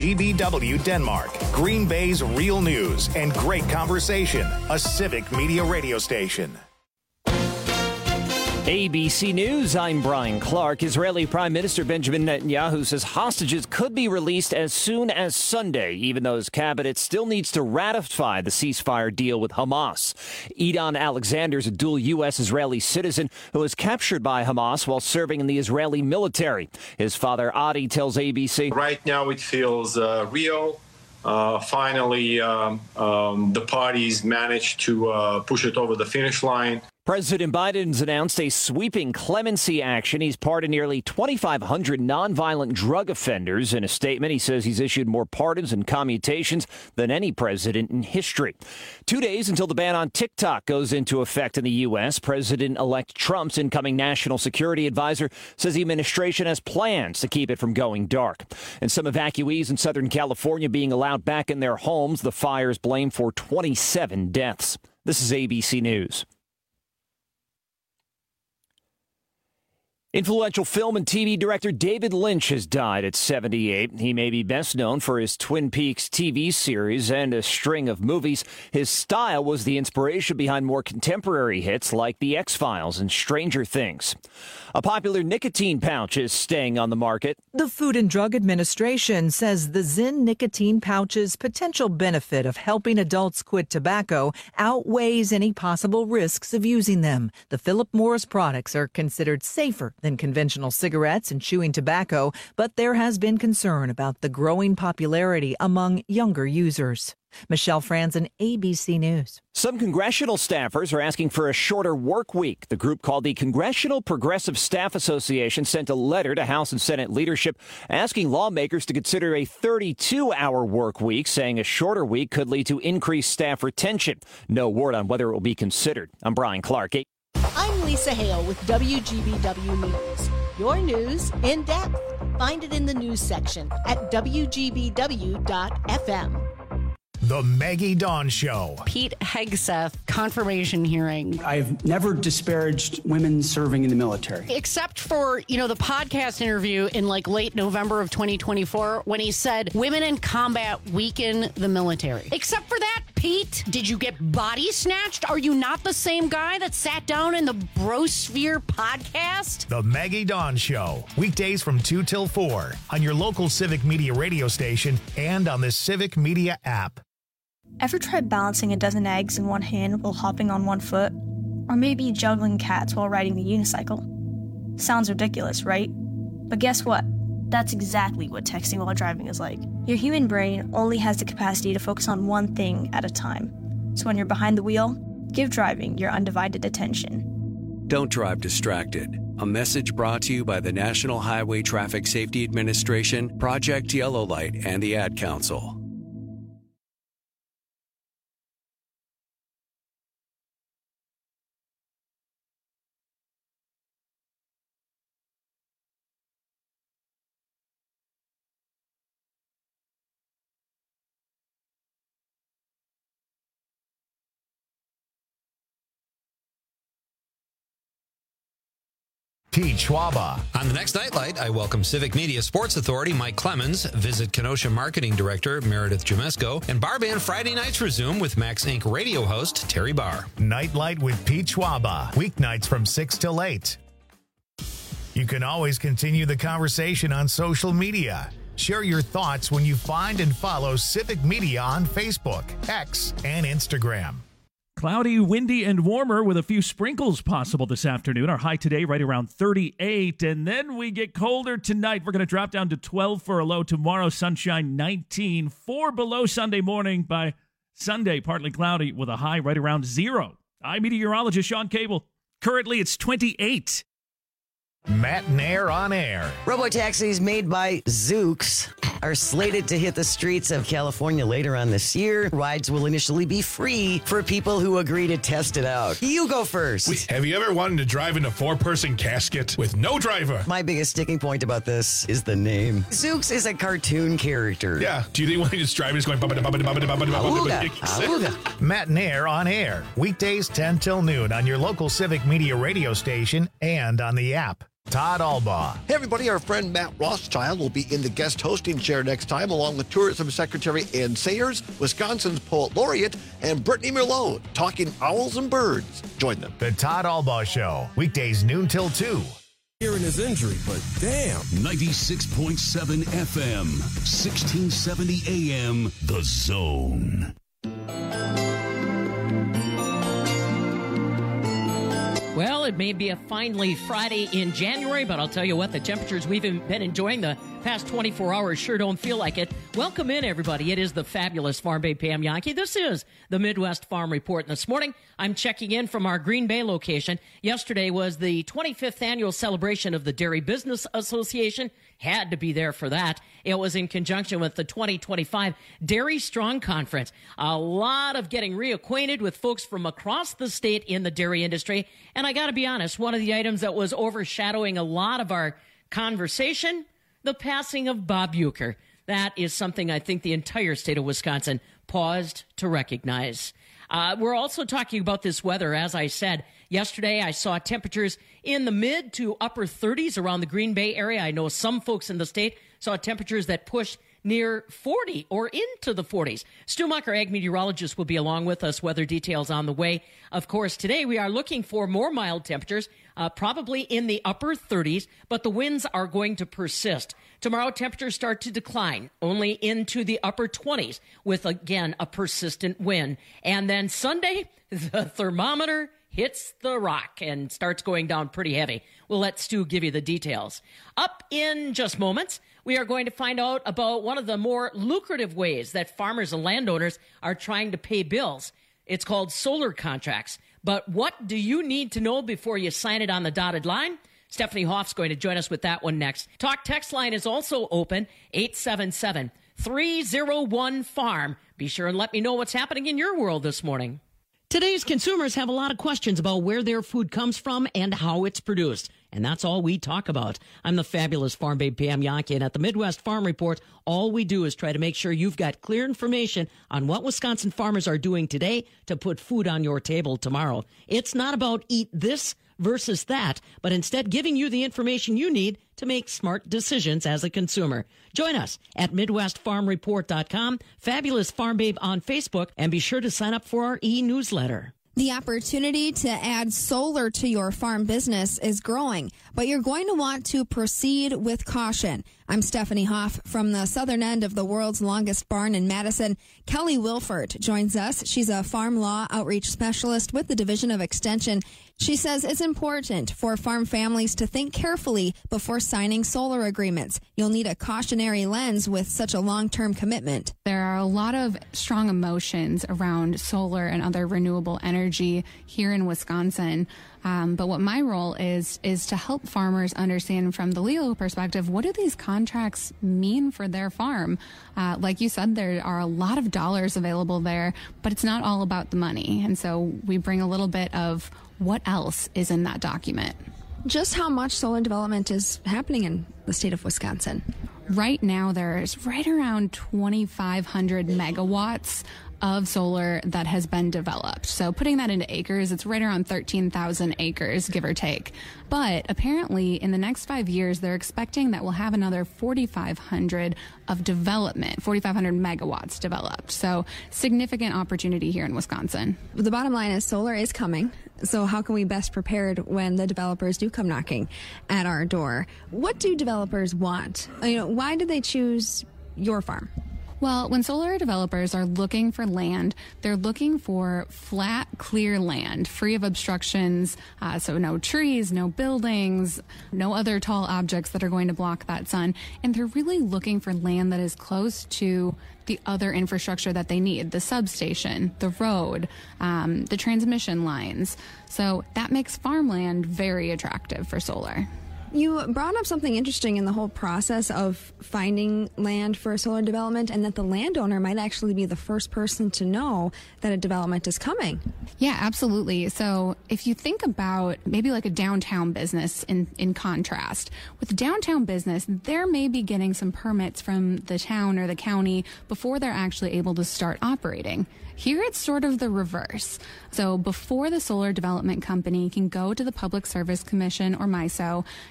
WGBW Denmark, Green Bay's real news and great conversation, a civic media radio station. ABC News, I'm Brian Clark. Israeli Prime Minister Benjamin Netanyahu says hostages could be released as soon as Sunday, even though his cabinet still needs to ratify the ceasefire deal with Hamas. Edon Alexander is a dual U.S.-Israeli citizen who was captured by Hamas while serving in the Israeli military. His father, Adi, tells ABC, right now it feels real. Finally, the parties managed to push it over the finish line. President Biden's announced a sweeping clemency action. He's pardoned nearly 2,500 nonviolent drug offenders. In a statement, he says he's issued more pardons and commutations than any president in history. 2 days until the ban on TikTok goes into effect in the U.S., President-elect Trump's incoming national security advisor says the administration has plans to keep it from going dark. And some evacuees in Southern California being allowed back in their homes. The fires blamed for 27 deaths. This is ABC News. Influential film and TV director David Lynch has died at 78. He may be best known for his Twin Peaks TV series and a string of movies. His style was the inspiration behind more contemporary hits like The X-Files and Stranger Things. A popular nicotine pouch is staying on the market. The Food and Drug Administration says the Zyn nicotine pouch's potential benefit of helping adults quit tobacco outweighs any possible risks of using them. The Philip Morris products are considered safer than conventional cigarettes and chewing tobacco, but there has been concern about the growing popularity among younger users. Michelle Franzen, ABC News. Some congressional staffers are asking for a shorter work week. The group called the Congressional Progressive Staff Association sent a letter to House and Senate leadership asking lawmakers to consider a 32-hour work week, saying a shorter week could lead to increased staff retention. No word on whether it will be considered. I'm Brian Clark. I'm Lisa Hale with WGBW News. Your news in depth. Find it in the news section at WGBW.FM. The Maggie Dawn Show. Pete Hegseth confirmation hearing. I've never disparaged women serving in the military. Except for, the podcast interview in late November of 2024 when he said women in combat weaken the military. Except for that, Pete, did you get body snatched? Are you not the same guy that sat down in the Brosphere podcast? The Maggie Dawn Show. Weekdays from 2 till 4 on your local Civic Media radio station and on the Civic Media app. Ever tried balancing a dozen eggs in one hand while hopping on one foot? Or maybe juggling cats while riding the unicycle? Sounds ridiculous, right? But guess what? That's exactly what texting while driving is like. Your human brain only has the capacity to focus on one thing at a time. So when you're behind the wheel, give driving your undivided attention. Don't drive distracted. A message brought to you by the National Highway Traffic Safety Administration, Project Yellow Light, and the Ad Council. Pete Schwaba. On the next Nightlight, I welcome Civic Media Sports Authority Mike Clemens, visit Kenosha Marketing Director Meredith Jamesko, and Bar Band Friday nights resume with Max Inc. radio host Terry Barr. Nightlight with Pete Schwaba. Weeknights from 6 till 8. You can always continue the conversation on social media. Share your thoughts when you find and follow Civic Media on Facebook, X, and Instagram. Cloudy, windy, and warmer with a few sprinkles possible this afternoon. Our high today right around 38, and then we get colder tonight. We're going to drop down to 12 for a low tomorrow. Sunshine 19, 4 below Sunday morning. By Sunday, partly cloudy with a high right around 0. I'm meteorologist Sean Cable. Currently, it's 28. Matt Nair on air. Robotaxis made by Zoox are slated to hit the streets of California later on this year. Rides will initially be free for people who agree to test it out. You go first. Wait, have you ever wanted to drive in a 4-person casket with no driver? My biggest sticking point about this is the name. Zoox is a cartoon character. Yeah. Do you think when he's driving, he's going... Auga. Matt Nair on air. Weekdays 10 till noon on your local Civic Media radio station and on the app. Todd Albaugh. Hey, everybody. Our friend Matt Rothschild will be in the guest hosting chair next time, along with Tourism Secretary Ann Sayers, Wisconsin's Poet Laureate, and Brittany Merlot, talking owls and birds. Join them. The Todd Albaugh Show, weekdays noon till 2. Hearing his injury, but damn. 96.7 FM, 1670 AM, The Zone. Well, it may be a finally Friday in January, but I'll tell you what, the temperatures we've been enjoying the past 24 hours sure don't feel like it. Welcome in, everybody. It is the fabulous Farm Babe Pam Jahnke. This is the Midwest Farm Report. And this morning, I'm checking in from our Green Bay location. Yesterday was the 25th annual celebration of the Dairy Business Association. Had to be there for that. It was in conjunction with the 2025 Dairy Strong Conference. A lot of getting reacquainted with folks from across the state in the dairy industry. And I got to be honest, one of the items that was overshadowing a lot of our conversation, the passing of Bob Uecker. That is something I think the entire state of Wisconsin paused to recognize. We're also talking about this weather. As I said, yesterday I saw temperatures in the mid to upper 30s around the Green Bay area. I know some folks in the state saw temperatures that pushed near 40 or into the 40s. Stu Mucker, ag meteorologist, will be along with us. Weather details on the way. Of course, today we are looking for more mild temperatures, probably in the upper 30s, but the winds are going to persist. Tomorrow, temperatures start to decline, only into the upper 20s, with, again, a persistent wind. And then Sunday, the thermometer hits the rock and starts going down pretty heavy. We'll let Stu give you the details. Up in just moments, we are going to find out about one of the more lucrative ways that farmers and landowners are trying to pay bills. It's called solar contracts. But what do you need to know before you sign it on the dotted line? Stephanie Hoff's going to join us with that one next. Talk text line is also open, 877-301-FARM. Be sure and let me know what's happening in your world this morning. Today's consumers have a lot of questions about where their food comes from and how it's produced. And that's all we talk about. I'm the fabulous Farm Babe Pam Jahnke, and at the Midwest Farm Report, all we do is try to make sure you've got clear information on what Wisconsin farmers are doing today to put food on your table tomorrow. It's not about eat this versus that, but instead giving you the information you need to make smart decisions as a consumer. Join us at MidwestFarmReport.com, Fabulous Farm Babe on Facebook, and be sure to sign up for our e-newsletter. The opportunity to add solar to your farm business is growing, but you're going to want to proceed with caution. I'm Stephanie Hoff from the southern end of the world's longest barn in Madison. Kelly Wilford joins us. She's a farm law outreach specialist with the Division of Extension. She says it's important for farm families to think carefully before signing solar agreements. You'll need a cautionary lens with such a long-term commitment. There are a lot of strong emotions around solar and other renewable energy here in Wisconsin. But what my role is to help farmers understand from the legal perspective, what do these contracts mean for their farm? Like you said, there are a lot of dollars available there, but it's not all about the money. And so we bring a little bit of what else is in that document. Just how much solar development is happening in the state of Wisconsin? Right now, there's right around 2,500 megawatts of solar that has been developed. So putting that into acres, it's right around 13,000 acres, give or take. But apparently in the next 5 years, they're expecting that we'll have another 4,500 of development, 4,500 megawatts developed. So significant opportunity here in Wisconsin. The bottom line is solar is coming. So how can we best prepare when the developers do come knocking at our door? What do developers want? Why did they choose your farm? Well, when solar developers are looking for land, they're looking for flat, clear land, free of obstructions, so no trees, no buildings, no other tall objects that are going to block that sun. And they're really looking for land that is close to the other infrastructure that they need, the substation, the road, the transmission lines. So that makes farmland very attractive for solar. You brought up something interesting in the whole process of finding land for solar development, and that the landowner might actually be the first person to know that a development is coming. Yeah, absolutely. So if you think about maybe like a downtown business in contrast, with downtown business, they're maybe getting some permits from the town or the county before they're actually able to start operating. Here it's sort of the reverse. So before the solar development company can go to the Public Service Commission or MISO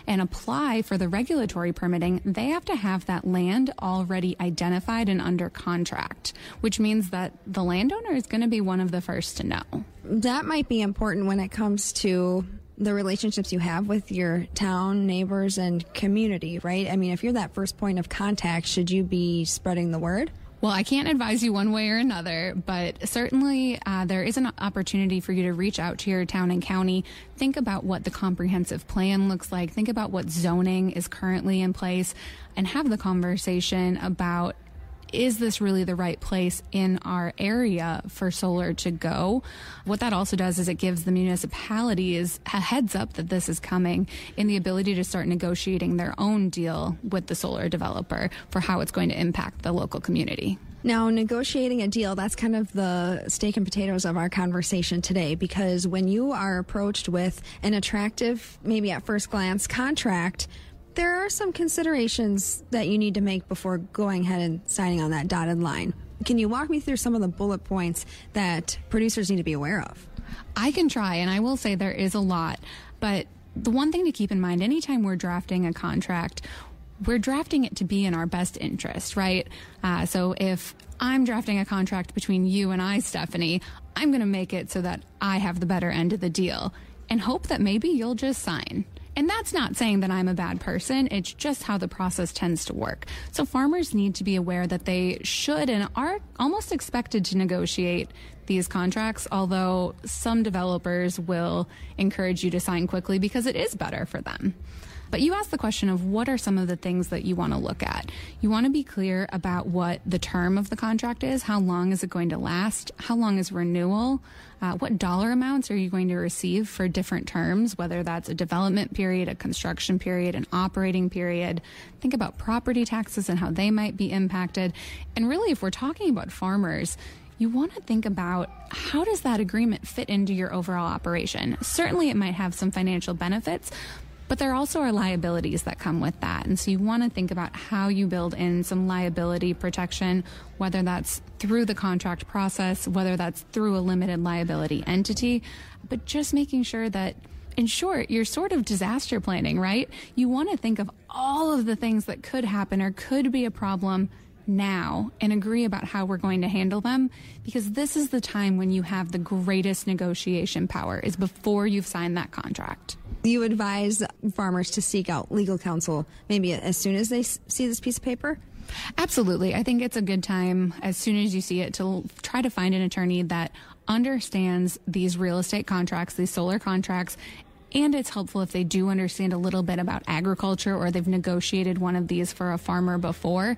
and apply for the regulatory permitting, they have to have that land already identified and under contract, which means that the landowner is going to be one of the first to know. That might be important when it comes to the relationships you have with your town, neighbors, and community, right? I mean, if you're that first point of contact, should you be spreading the word? Well, I can't advise you one way or another, but certainly there is an opportunity for you to reach out to your town and county. Think about what the comprehensive plan looks like. Think about what zoning is currently in place and have the conversation about, is this really the right place in our area for solar to go? What that also does is it gives the municipalities a heads up that this is coming and the ability to start negotiating their own deal with the solar developer for how it's going to impact the local community. Now, negotiating a deal, that's kind of the steak and potatoes of our conversation today, because when you are approached with an attractive, maybe at first glance, contract, there are some considerations that you need to make before going ahead and signing on that dotted line. Can you walk me through some of the bullet points that producers need to be aware of? I can try, and I will say there is a lot. But the one thing to keep in mind, anytime we're drafting a contract, we're drafting it to be in our best interest, right? So if I'm drafting a contract between you and I, Stephanie, I'm going to make it so that I have the better end of the deal and hope that maybe you'll just sign. And that's not saying that I'm a bad person. It's just how the process tends to work. So farmers need to be aware that they should and are almost expected to negotiate these contracts, although some developers will encourage you to sign quickly because it is better for them. But you asked the question of what are some of the things that you want to look at. You want to be clear about what the term of the contract is. How long is it going to last? How long is renewal? What dollar amounts are you going to receive for different terms, whether that's a development period, a construction period, an operating period. Think about property taxes and how they might be impacted. And really, if we're talking about farmers, you want to think about how does that agreement fit into your overall operation? Certainly, it might have some financial benefits, but there also are liabilities that come with that. And so you want to think about how you build in some liability protection, whether that's through the contract process, whether that's through a limited liability entity, but just making sure that, in short, you're sort of disaster planning, right? You want to think of all of the things that could happen or could be a problem now and agree about how we're going to handle them, because this is the time when you have the greatest negotiation power, is before you've signed that contract. You advise farmers to seek out legal counsel maybe as soon as they see this piece of paper? Absolutely. I think it's a good time, as soon as you see it, to try to find an attorney that understands these real estate contracts, these solar contracts, and it's helpful if they do understand a little bit about agriculture or they've negotiated one of these for a farmer before.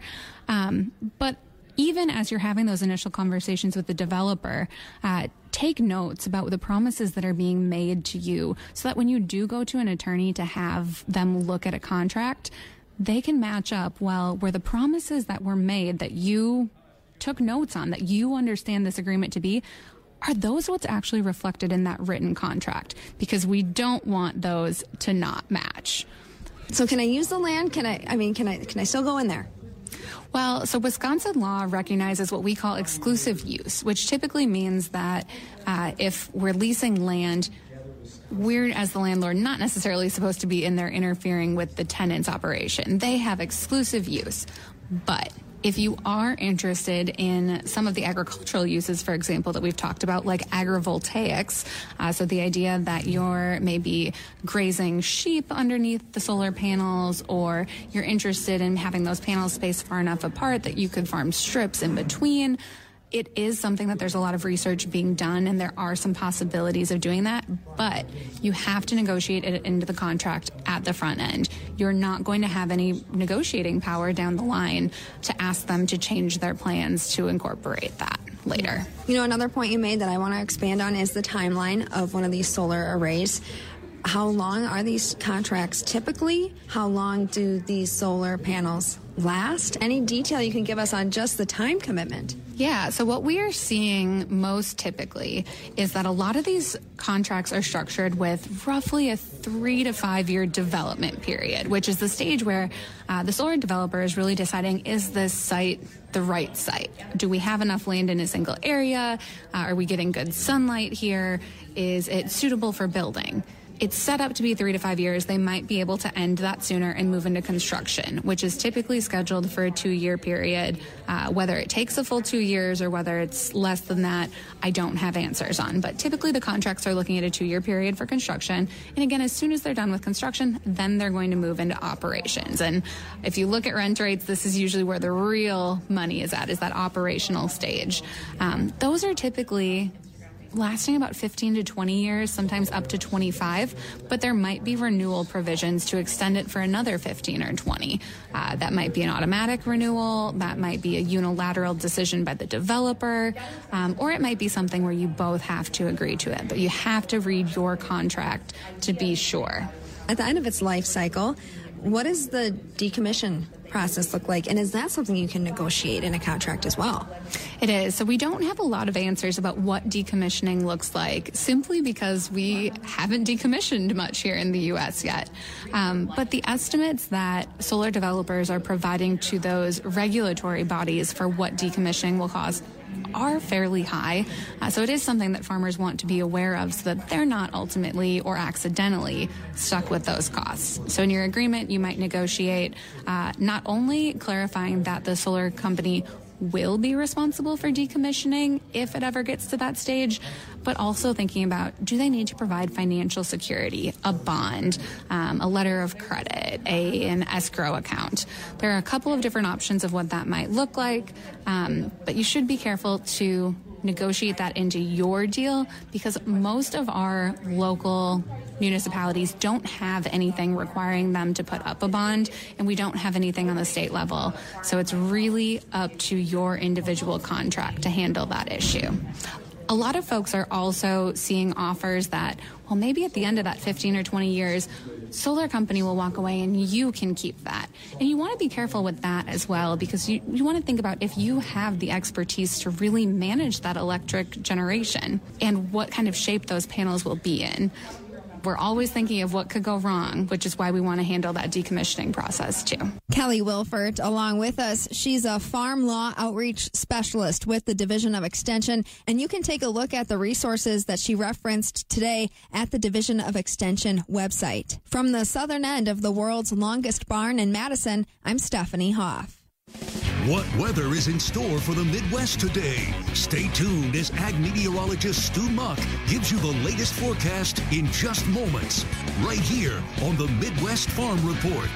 But even as you're having those initial conversations with the developer, take notes about the promises that are being made to you so that when you do go to an attorney to have them look at a contract, they can match up, well, were the promises that were made that you took notes on, that you understand this agreement to be, are those what's actually reflected in that written contract? Because we don't want those to not match. So can I use the land? Can I still go in there? Well, so Wisconsin law recognizes what we call exclusive use, which typically means that if we're leasing land, we're, as the landlord, not necessarily supposed to be in there interfering with the tenant's operation. They have exclusive use. But if you are interested in some of the agricultural uses, for example, that we've talked about, like agrivoltaics, so the idea that you're maybe grazing sheep underneath the solar panels, or you're interested in having those panels spaced far enough apart that you could farm strips in between, it is something that there's a lot of research being done, and there are some possibilities of doing that, but you have to negotiate it into the contract at the front end. You're not going to have any negotiating power down the line to ask them to change their plans to incorporate that later. You know, another point you made that I want to expand on is the timeline of one of these solar arrays. How long are these contracts typically? How long do these solar panels last? Any detail you can give us on just the time commitment? Yeah, so what we are seeing most typically is that a lot of these contracts are structured with roughly a 3 to 5 year development period, which is the stage where the solar developer is really deciding, is this site the right site? Do we have enough land in a single area? Are we getting good sunlight here? Is it suitable for building? it's set up to be 3 to 5 years. They might be able to end that sooner and move into construction, which is typically scheduled for a 2-year period. Whether it takes a full 2 years or whether it's less than that, I don't have answers on. But typically the contracts are looking at a 2-year period for construction. And again, as soon as they're done with construction, then they're going to move into operations. And if you look at rent rates, this is usually where the real money is at, is that operational stage. Those are typically lasting about 15 to 20 years, sometimes up to 25, but there might be renewal provisions to extend it for another 15 or 20. That might be an automatic renewal, that might be a unilateral decision by the developer, or it might be something where you both have to agree to it, but you have to read your contract to be sure. At the end of its life cycle, what does the decommission process look like? And is that something you can negotiate in a contract as well? It is. So we don't have a lot of answers about what decommissioning looks like, simply because we haven't decommissioned much here in the U.S. yet. But the estimates that solar developers are providing to those regulatory bodies for what decommissioning will cost are fairly high. So it is something that farmers want to be aware of so that they're not ultimately or accidentally stuck with those costs. So in your agreement, you might negotiate not only clarifying that the solar company will be responsible for decommissioning if it ever gets to that stage, but also thinking about, do they need to provide financial security, a bond, a letter of credit, an escrow account? There are a couple of different options of what that might look like, but you should be careful to negotiate that into your deal, because most of our local municipalities don't have anything requiring them to put up a bond, and we don't have anything on the state level. So it's really up to your individual contract to handle that issue. A lot of folks are also seeing offers that, well, maybe at the end of that 15 or 20 years, solar company will walk away and you can keep that. And you want to be careful with that as well, because you want to think about if you have the expertise to really manage that electric generation and what kind of shape those panels will be in. We're always thinking of what could go wrong, which is why we want to handle that decommissioning process too. Kelly Wilford, along with us. She's a farm law outreach specialist with the Division of Extension, and you can take a look at the resources that she referenced today at the Division of Extension website. From the southern end of the world's longest barn in Madison, I'm Stephanie Hoff. What weather is in store for the Midwest today? Stay tuned as ag meteorologist Stu Muck gives you the latest forecast in just moments, right here on the Midwest Farm Report.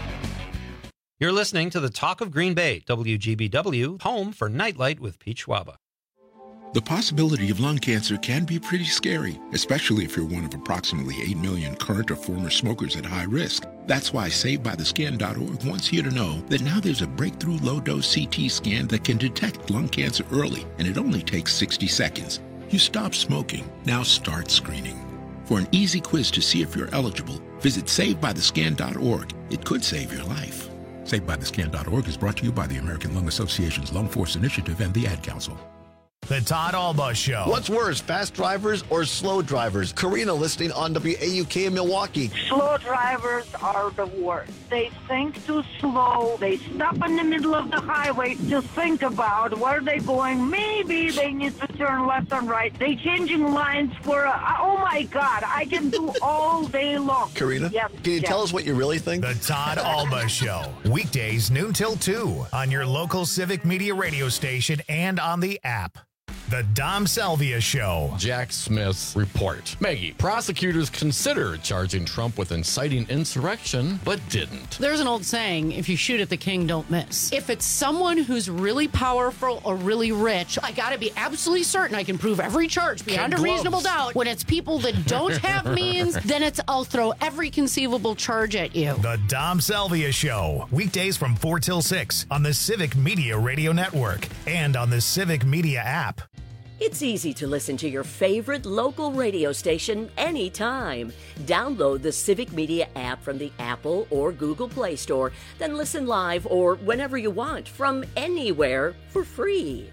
You're listening to the Talk of Green Bay, WGBW, home for Nightlight with Pete Schwaba. The possibility of lung cancer can be pretty scary, especially if you're one of approximately 8 million current or former smokers at high risk. That's why SaveByTheScan.org wants you to know that now there's a breakthrough low-dose CT scan that can detect lung cancer early, and it only takes 60 seconds. You stop smoking, now start screening. For an easy quiz to see if you're eligible, visit SaveByTheScan.org. It could save your life. SaveByTheScan.org is brought to you by the American Lung Association's Lung Force Initiative and the Ad Council. The Todd Alba Show. What's worse, fast drivers or slow drivers? Karina listening on WAUK in Milwaukee. Slow drivers are the worst. They think too slow. They stop in the middle of the highway to think about where they're going. Maybe they need to turn left and right. They changing lines for, oh my God, I can do all day long. Karina, yes, can you tell us what you really think? The Todd Alba Show. Weekdays noon till 2 on your local Civic Media radio station and on the app. The Dom Salvia Show. Jack Smith's report. Maggie, prosecutors considered charging Trump with inciting insurrection, but didn't. There's an old saying, if you shoot at the king, don't miss. If it's someone who's really powerful or really rich, I got to be absolutely certain I can prove every charge beyond a reasonable doubt. When it's people that don't have means, then it's I'll throw every conceivable charge at you. The Dom Salvia Show. Weekdays from 4 till 6 on the Civic Media Radio Network and on the Civic Media app. It's easy to listen to your favorite local radio station anytime. Download the Civic Media app from the Apple or Google Play Store, then listen live or whenever you want from anywhere for free.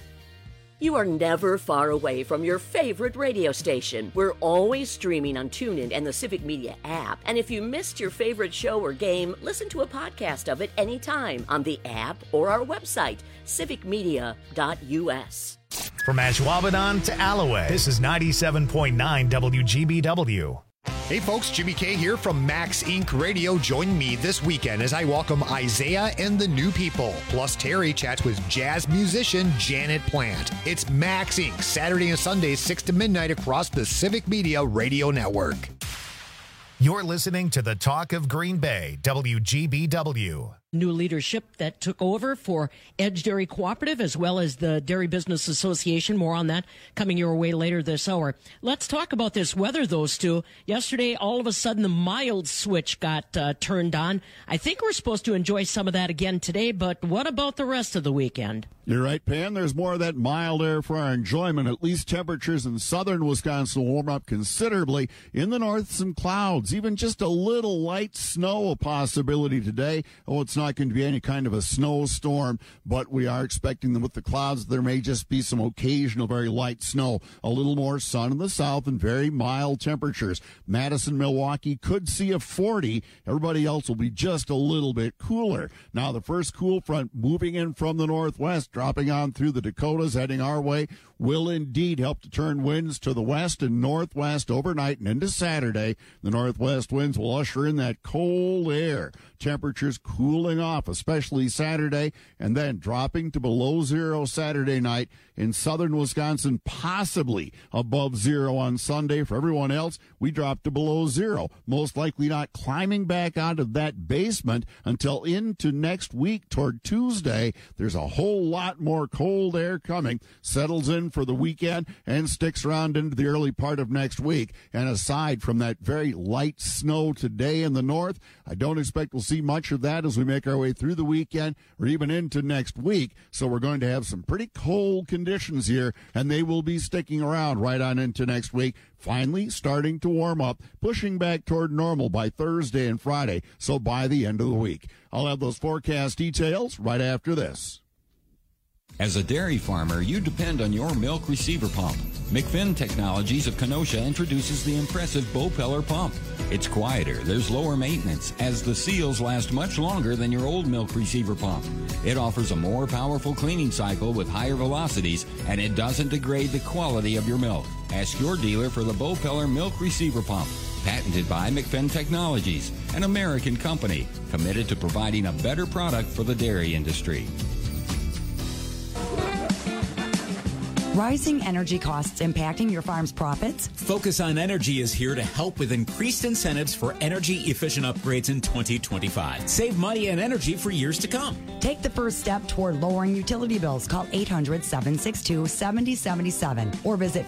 You are never far away from your favorite radio station. We're always streaming on TuneIn and the Civic Media app. And if you missed your favorite show or game, listen to a podcast of it anytime on the app or our website, civicmedia.us. From Ashwaubenon to Alloway, this is 97.9 WGBW. Hey folks, Jimmy K here from Max Inc. Radio. Join me this weekend as I welcome Isaiah and the New People. Plus Terry chats with jazz musician Janet Plant. It's Max Inc. Saturday and Sunday, 6 to midnight across the Civic Media Radio Network. You're listening to the Talk of Green Bay, WGBW. New leadership that took over for Edge Dairy Cooperative as well as the Dairy Business Association. More on that coming your way later this hour. Let's talk about this weather, those two. Yesterday, all of a sudden, the mild switch got turned on. I think we're supposed to enjoy some of that again today, but what about the rest of the weekend? You're right, Pan. There's more of that mild air for our enjoyment. At least temperatures in southern Wisconsin will warm up considerably. In the north, some clouds, even just a little light snow a possibility today. Oh, it's not going to be any kind of a snowstorm, but we are expecting them with the clouds. There may just be some occasional very light snow. A little more sun in the south and very mild temperatures. Madison, Milwaukee could see a 40. Everybody else will be just a little bit cooler. Now, the first cool front moving in from the northwest, dropping on through the Dakotas, heading our way, will indeed help to turn winds to the west and northwest overnight and into Saturday. The northwest winds will usher in that cold air. Temperatures cooling off, especially Saturday, and then dropping to below zero Saturday night. In southern Wisconsin, possibly above zero on Sunday. For everyone else, we drop to below zero. Most likely not climbing back out of that basement until into next week toward Tuesday. There's a whole lot more cold air coming. Settles in for the weekend and sticks around into the early part of next week. And aside from that very light snow today in the north, I don't expect we'll see much of that as we make our way through the weekend or even into next week. So we're going to have some pretty cold conditions here, and they will be sticking around right on into next week. Finally starting to warm up, pushing back toward normal by Thursday and Friday, so by the end of the week. I'll have those forecast details right after this. As a dairy farmer, you depend on your milk receiver pump. McFinn Technologies of Kenosha introduces the impressive Bopeller pump. It's quieter, there's lower maintenance, as the seals last much longer than your old milk receiver pump. It offers a more powerful cleaning cycle with higher velocities, and it doesn't degrade the quality of your milk. Ask your dealer for the Bopeller milk receiver pump. Patented by McFinn Technologies, an American company committed to providing a better product for the dairy industry. Rising energy costs impacting your farm's profits? Focus on Energy is here to help with increased incentives for energy-efficient upgrades in 2025. Save money and energy for years to come. Take the first step toward lowering utility bills. Call 800-762-7077 or visit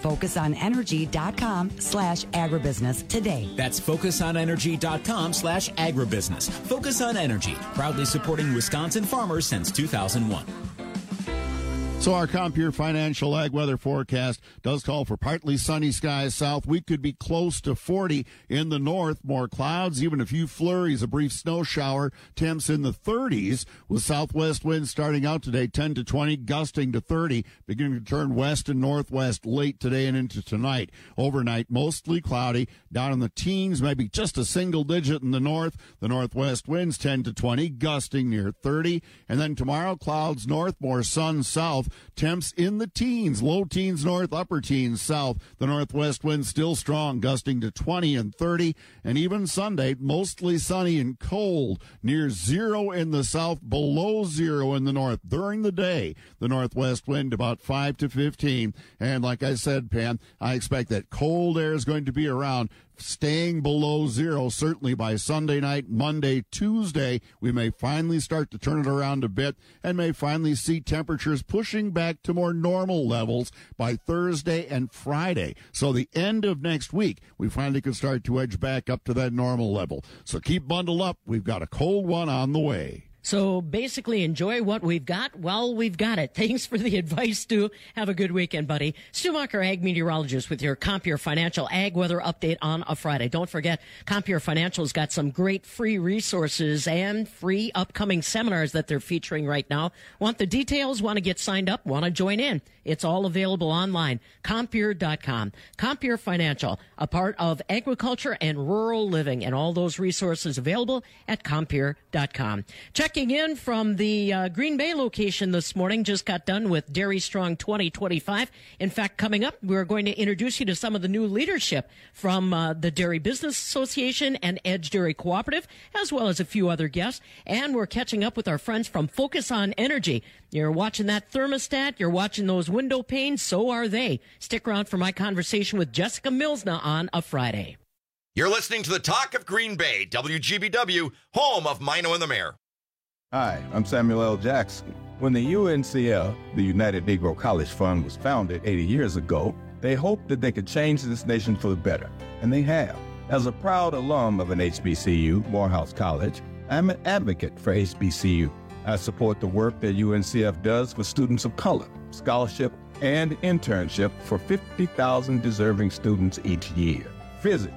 focusonenergy.com/agribusiness today. That's focusonenergy.com/agribusiness. Focus on Energy, proudly supporting Wisconsin farmers since 2001. So our Compeer Financial Ag weather forecast does call for partly sunny skies south. We could be close to 40 in the north. More clouds, even a few flurries, a brief snow shower. Temps in the 30s with southwest winds starting out today, 10 to 20, gusting to 30, beginning to turn west and northwest late today and into tonight. Overnight, mostly cloudy, down in the teens, maybe just a single digit in the north. The northwest winds 10 to 20, gusting near 30. And then tomorrow, clouds north, more sun south. Temps in the teens, low teens north, upper teens south. The northwest wind still strong, gusting to 20 and 30. And even Sunday, mostly sunny and cold, near zero in the south, below zero in the north. During the day, the northwest wind about 5 to 15. And like I said, Pam, I expect that cold air is going to be around, staying below zero, certainly by Sunday night, Monday, Tuesday. We may finally start to turn it around a bit and may finally see temperatures pushing back to more normal levels by Thursday and Friday. So the end of next week, we finally can start to edge back up to that normal level. So keep bundled up. We've got a cold one on the way. So basically, enjoy what we've got while we've got it. Thanks for the advice, Stu. Have a good weekend, buddy. Stu Macher, ag meteorologist, with your Compeer Financial ag weather update on a Friday. Don't forget, Compeer Financial's got some great free resources and free upcoming seminars that they're featuring right now. Want the details? Want to get signed up? Want to join in? It's all available online. Compeer.com. Compeer Financial, a part of agriculture and rural living, and all those resources available at Compeer.com. Check Checking in from the Green Bay location this morning. Just got done with Dairy Strong 2025. In fact, coming up, we're going to introduce you to some of the new leadership from the Dairy Business Association and Edge Dairy Cooperative, as well as a few other guests. And we're catching up with our friends from Focus on Energy. You're watching that thermostat. You're watching those window panes. So are they. Stick around for my conversation with Jessica Milsna on a Friday. You're listening to the Talk of Green Bay, WGBW, home of Mino and the Mayor. Hi, I'm Samuel L. Jackson. When the UNCF, the United Negro College Fund, was founded 80 years ago, they hoped that they could change this nation for the better, and they have. As a proud alum of an HBCU, Morehouse College, I'm an advocate for HBCU. I support the work that UNCF does for students of color, scholarship, and internship for 50,000 deserving students each year. Visit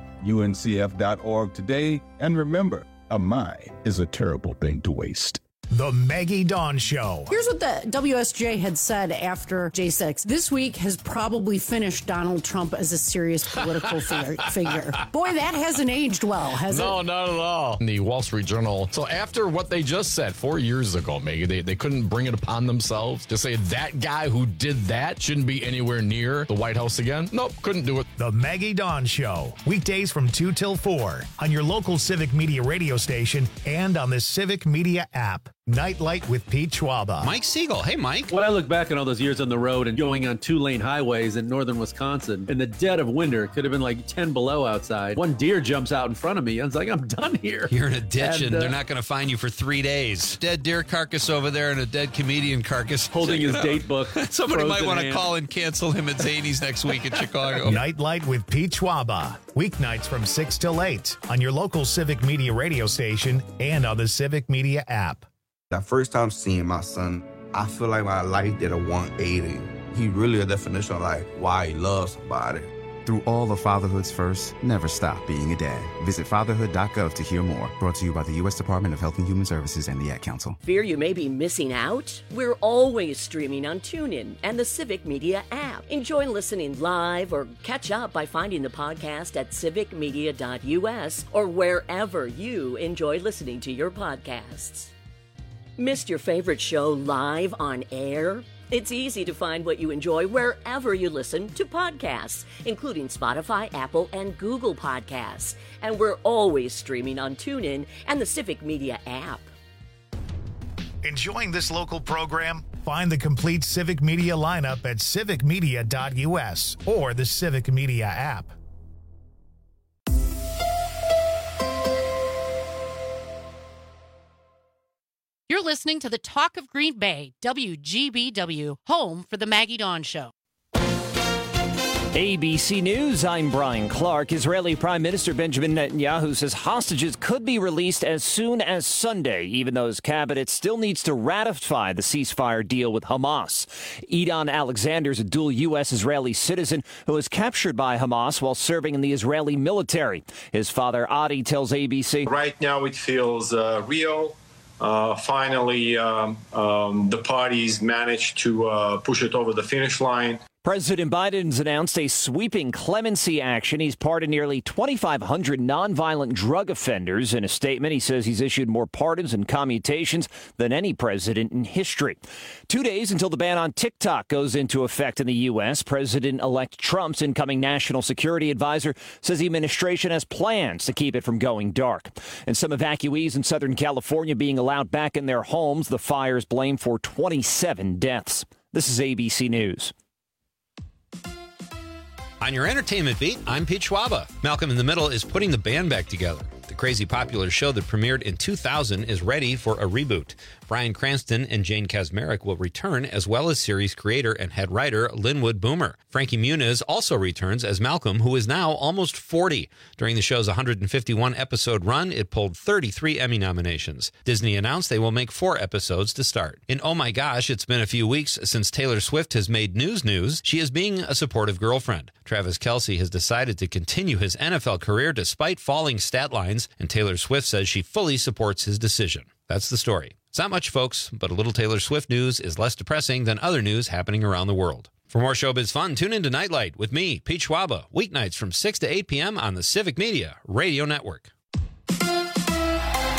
uncf.org today, and remember, a mind is a terrible thing to waste. The Maggie Dawn Show. Here's what the WSJ had said after J6. This week has probably finished Donald Trump as a serious political figure. Boy, that hasn't aged well, has it? No, not at all. In the Wall Street Journal. So after what they just said 4 years ago, Maggie, they couldn't bring it upon themselves to say that guy who did that shouldn't be anywhere near the White House again. Nope, couldn't do it. The Maggie Dawn Show. Weekdays from 2 till 4 on your local Civic Media radio station and on the Civic Media app. Nightlight with Pete Schwaba. Mike Siegel. Hey, Mike. When I look back on all those years on the road and going on 2-lane highways in northern Wisconsin, in the dead of winter, it could have been like 10 below outside. One deer jumps out in front of me. I was like, I'm done here. You're in a ditch and they're not going to find you for 3 days. Dead deer carcass over there and a dead comedian carcass. Holding his date book. Somebody might want to call and cancel him at Zany's next week in Chicago. Nightlight with Pete Schwaba. Weeknights from 6 till 8 on your local Civic Media radio station and on the Civic Media app. That first time seeing my son, I feel like my life did a 180. He really a definition of like why he loves somebody. Through all the fatherhood's first, never stop being a dad. Visit fatherhood.gov to hear more. Brought to you by the U.S. Department of Health and Human Services and the Ad Council. Fear you may be missing out? We're always streaming on TuneIn and the Civic Media app. Enjoy listening live or catch up by finding the podcast at civicmedia.us or wherever you enjoy listening to your podcasts. Missed your favorite show live on air? It's easy to find what you enjoy wherever you listen to podcasts, including Spotify, Apple, and Google Podcasts. And we're always streaming on TuneIn and the Civic Media app. Enjoying this local program? Find the complete Civic Media lineup at civicmedia.us or the Civic Media app. You're listening to the Talk of Green Bay, WGBW, home for the Maggie Dawn Show. ABC News, I'm Brian Clark. Israeli Prime Minister Benjamin Netanyahu says hostages could be released as soon as Sunday, even though his cabinet still needs to ratify the ceasefire deal with Hamas. Edon Alexander is a dual U.S.-Israeli citizen who was captured by Hamas while serving in the Israeli military. His father, Adi, tells ABC. Right now it feels real. Finally, the parties managed to push it over the finish line. President Biden's announced a sweeping clemency action. He's pardoned nearly 2,500 nonviolent drug offenders. In a statement, he says he's issued more pardons and commutations than any president in history. 2 days until the ban on TikTok goes into effect in the U.S., President-elect Trump's incoming national security advisor says the administration has plans to keep it from going dark. And some evacuees in Southern California being allowed back in their homes. The fires blamed for 27 deaths. This is ABC News. On your entertainment beat, I'm Pete Schwaba. Malcolm in the Middle is putting the band back together. The crazy popular show that premiered in 2000 is ready for a reboot. Bryan Cranston and Jane Kaczmarek will return, as well as series creator and head writer Linwood Boomer. Frankie Muniz also returns as Malcolm, who is now almost 40. During the show's 151-episode run, it pulled 33 Emmy nominations. Disney announced they will make 4 episodes to start. In Oh My Gosh, it's been a few weeks since Taylor Swift has made news. She is being a supportive girlfriend. Travis Kelce has decided to continue his NFL career despite falling stat lines, and Taylor Swift says she fully supports his decision. That's the story. It's not much, folks, but a little Taylor Swift news is less depressing than other news happening around the world. For more showbiz fun, tune in to Nightlight with me, Pete Schwaba, weeknights from 6 to 8 p.m. on the Civic Media Radio Network.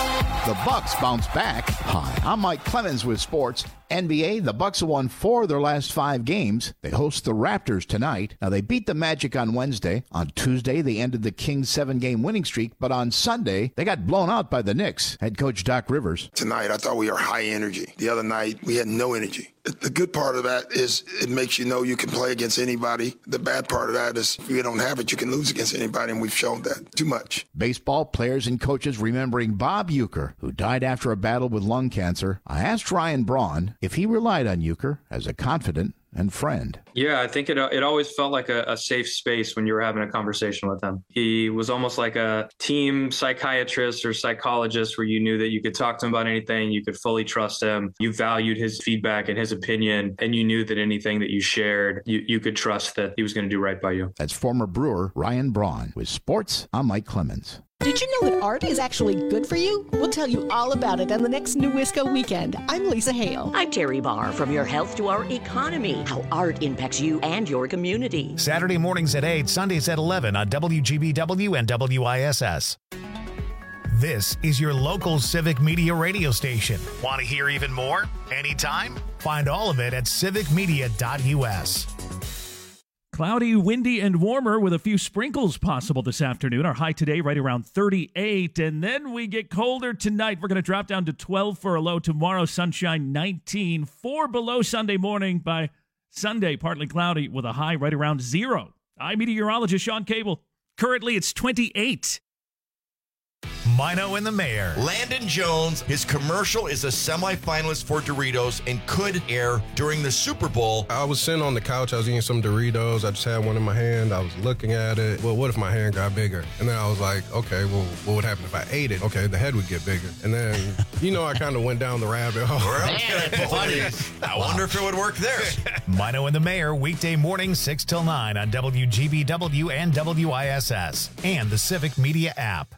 The Bucks bounce back. Hi, I'm Mike Clemens with sports. NBA, the Bucks have won 4 of their last 5 games. They host the Raptors tonight. Now, they beat the Magic on Wednesday. On Tuesday, they ended the Kings' 7-game winning streak. But on Sunday, they got blown out by the Knicks. Head coach Doc Rivers. Tonight, I thought we were high energy. The other night, we had no energy. The good part of that is it makes you know you can play against anybody. The bad part of that is if you don't have it, you can lose against anybody, and we've shown that too much. Baseball players and coaches remembering Bob Uecker, who died after a battle with lung cancer. I asked Ryan Braun if he relied on Uecker as a confidant and friend. Yeah, I think it always felt like a safe space when you were having a conversation with him. He was almost like a team psychiatrist or psychologist where you knew that you could talk to him about anything, you could fully trust him, you valued his feedback and his opinion, and you knew that anything that you shared, you could trust that he was going to do right by you. That's former Brewer Ryan Braun. With sports, I'm Mike Clemens. Did you know that art is actually good for you? We'll tell you all about it on the next New Wisco Weekend. I'm Lisa Hale. I'm Terry Barr. From your health to our economy, how art impacts you and your community. Saturday mornings at 8, Sundays at 11 on WGBW and WISS. This is your local civic media radio station. Want to hear even more? Anytime? Find all of it at civicmedia.us. Cloudy, windy, and warmer with a few sprinkles possible this afternoon. Our high today right around 38, and then we get colder tonight. We're going to drop down to 12 for a low tomorrow. Sunshine 19, 4 below Sunday morning. By Sunday, partly cloudy with a high right around 0. I'm meteorologist Sean Cable. Currently, it's 28. Mino and the Mayor. Landon Jones, his commercial is a semifinalist for Doritos and could air during the Super Bowl. I was sitting on the couch, I was eating some Doritos, I just had one in my hand, I was looking at it. Well, what if my hand got bigger? And then I was like, okay, well, what would happen if I ate it? Okay, the head would get bigger. And then, I kind of went down the rabbit hole. I wonder if it would work there. Mino and the Mayor, weekday morning 6 till 9 on WGBW and WISS and the Civic Media app.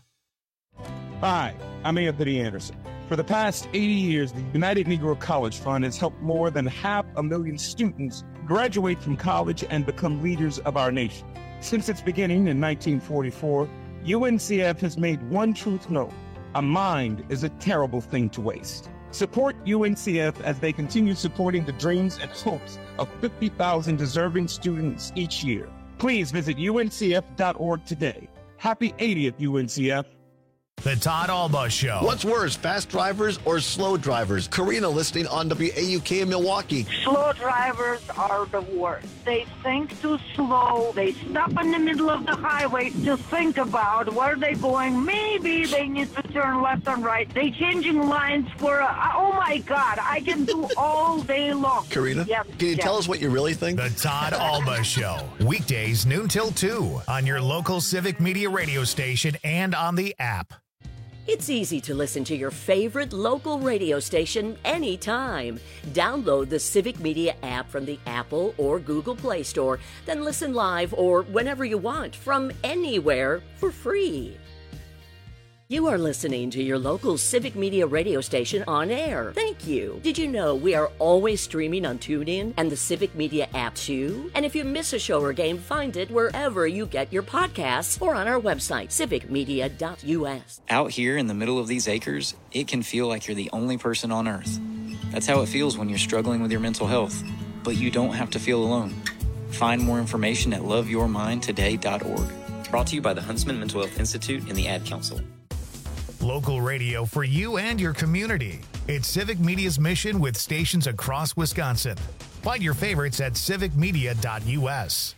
Hi, I'm Anthony Anderson. For the past 80 years, the United Negro College Fund has helped more than 500,000 students graduate from college and become leaders of our nation. Since its beginning in 1944, UNCF has made one truth known: a mind is a terrible thing to waste. Support UNCF as they continue supporting the dreams and hopes of 50,000 deserving students each year. Please visit uncf.org today. Happy 80th, UNCF. The Todd Alba Show. What's worse, fast drivers or slow drivers? Karina listening on WAUK in Milwaukee. Slow drivers are the worst. They think too slow. They stop in the middle of the highway to think about where they're going. Maybe they need to turn left and right. They changing lines for oh my God, I can do all day long. Karina, can you tell us what you really think? The Todd Alba Show. Weekdays noon till 2 on your local Civic Media radio station and on the app. It's easy to listen to your favorite local radio station anytime. Download the Civic Media app from the Apple or Google Play Store, then listen live or whenever you want from anywhere for free. You are listening to your local Civic Media radio station on air. Thank you. Did you know we are always streaming on TuneIn and the Civic Media app too? And if you miss a show or game, find it wherever you get your podcasts or on our website, civicmedia.us. Out here in the middle of these acres, it can feel like you're the only person on earth. That's how it feels when you're struggling with your mental health. But you don't have to feel alone. Find more information at loveyourmindtoday.org. Brought to you by the Huntsman Mental Health Institute and the Ad Council. Local radio for you and your community. It's Civic Media's mission with stations across Wisconsin. Find your favorites at civicmedia.us.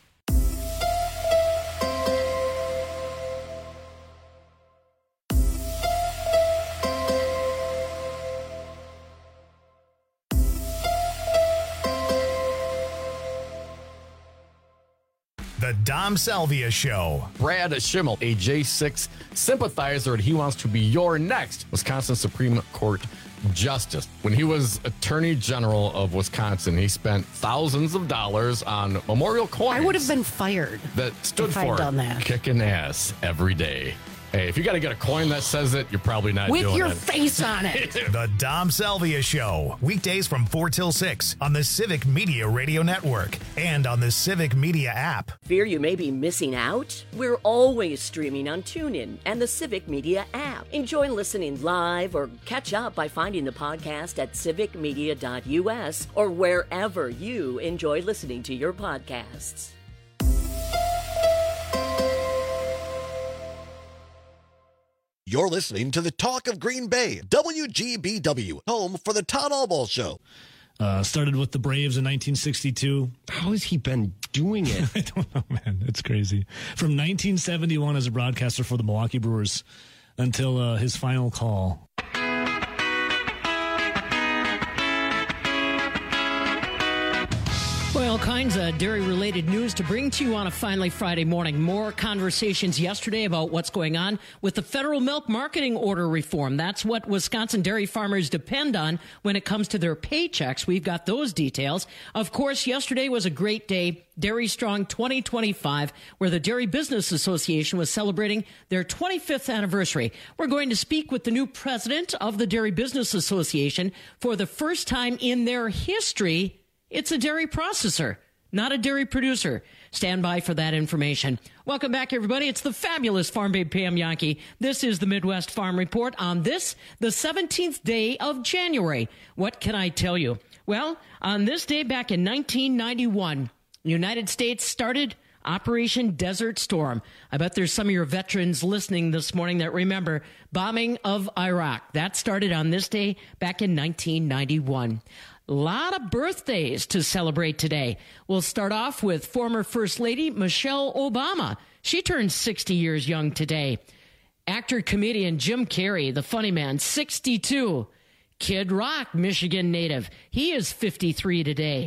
The Dom Salvia Show. Brad Schimmel, a J6 sympathizer, and he wants to be your next Wisconsin Supreme Court Justice. When he was Attorney General of Wisconsin, he spent thousands of dollars on memorial coins. I would have been fired. That stood if I'd for done that. kicking ass every day. Hey, if you got to get a coin that says it, you're probably not doing it. With your face on it. The Dom Salvia Show, weekdays from 4 till 6 on the Civic Media Radio Network and on the Civic Media app. Fear you may be missing out? We're always streaming on TuneIn and the Civic Media app. Enjoy listening live or catch up by finding the podcast at civicmedia.us or wherever you enjoy listening to your podcasts. You're listening to the Talk of Green Bay, WGBW, home for the Todd Allball Show. Started with the Braves in 1962. How has he been doing it? I don't know, man. It's crazy. From 1971 as a broadcaster for the Milwaukee Brewers until his final call. Well, all kinds of dairy-related news to bring to you on a finally Friday morning. More conversations yesterday about what's going on with the federal milk marketing order reform. That's what Wisconsin dairy farmers depend on when it comes to their paychecks. We've got those details. Of course, yesterday was a great day, Dairy Strong 2025, where the Dairy Business Association was celebrating their 25th anniversary. We're going to speak with the new president of the Dairy Business Association. For the first time in their history, it's a dairy processor, not a dairy producer. Stand by for that information. Welcome back, everybody. It's the fabulous Farm Babe Pam Yankee. This is the Midwest Farm Report on this, the 17th day of January. What can I tell you? Well, on this day back in 1991, the United States started Operation Desert Storm. I bet there's some of your veterans listening this morning that remember bombing of Iraq. That started on this day back in 1991. A lot of birthdays to celebrate today. We'll start off with former First Lady Michelle Obama. She turned 60 years young today. Actor-comedian Jim Carrey, the funny man, 62. Kid Rock, Michigan native. He is 53 today.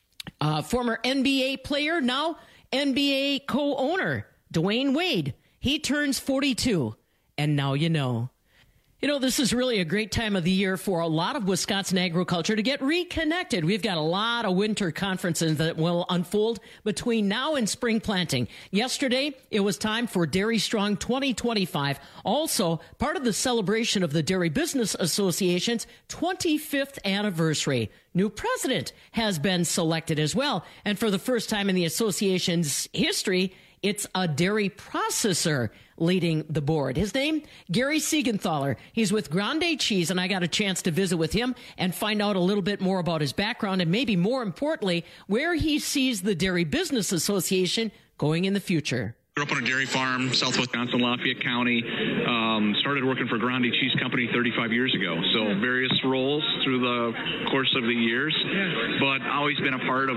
Former NBA player, now NBA co-owner, Dwayne Wade. He turns 42. And now you know. You know, this is really a great time of the year for a lot of Wisconsin agriculture to get reconnected. We've got a lot of winter conferences that will unfold between now and spring planting. Yesterday, it was time for Dairy Strong 2025, also part of the celebration of the Dairy Business Association's 25th anniversary. New president has been selected as well. And for the first time in the association's history, it's a dairy processor leading the board. His name, Gary Siegenthaler. He's with Grande Cheese, and I got a chance to visit with him and find out a little bit more about his background and maybe more importantly, where he sees the Dairy Business Association going in the future. Grew up on a dairy farm, southwest Wisconsin, Lafayette County. Started working for Grande Cheese Company 35 years ago. So various roles through the course of the years, but always been a part of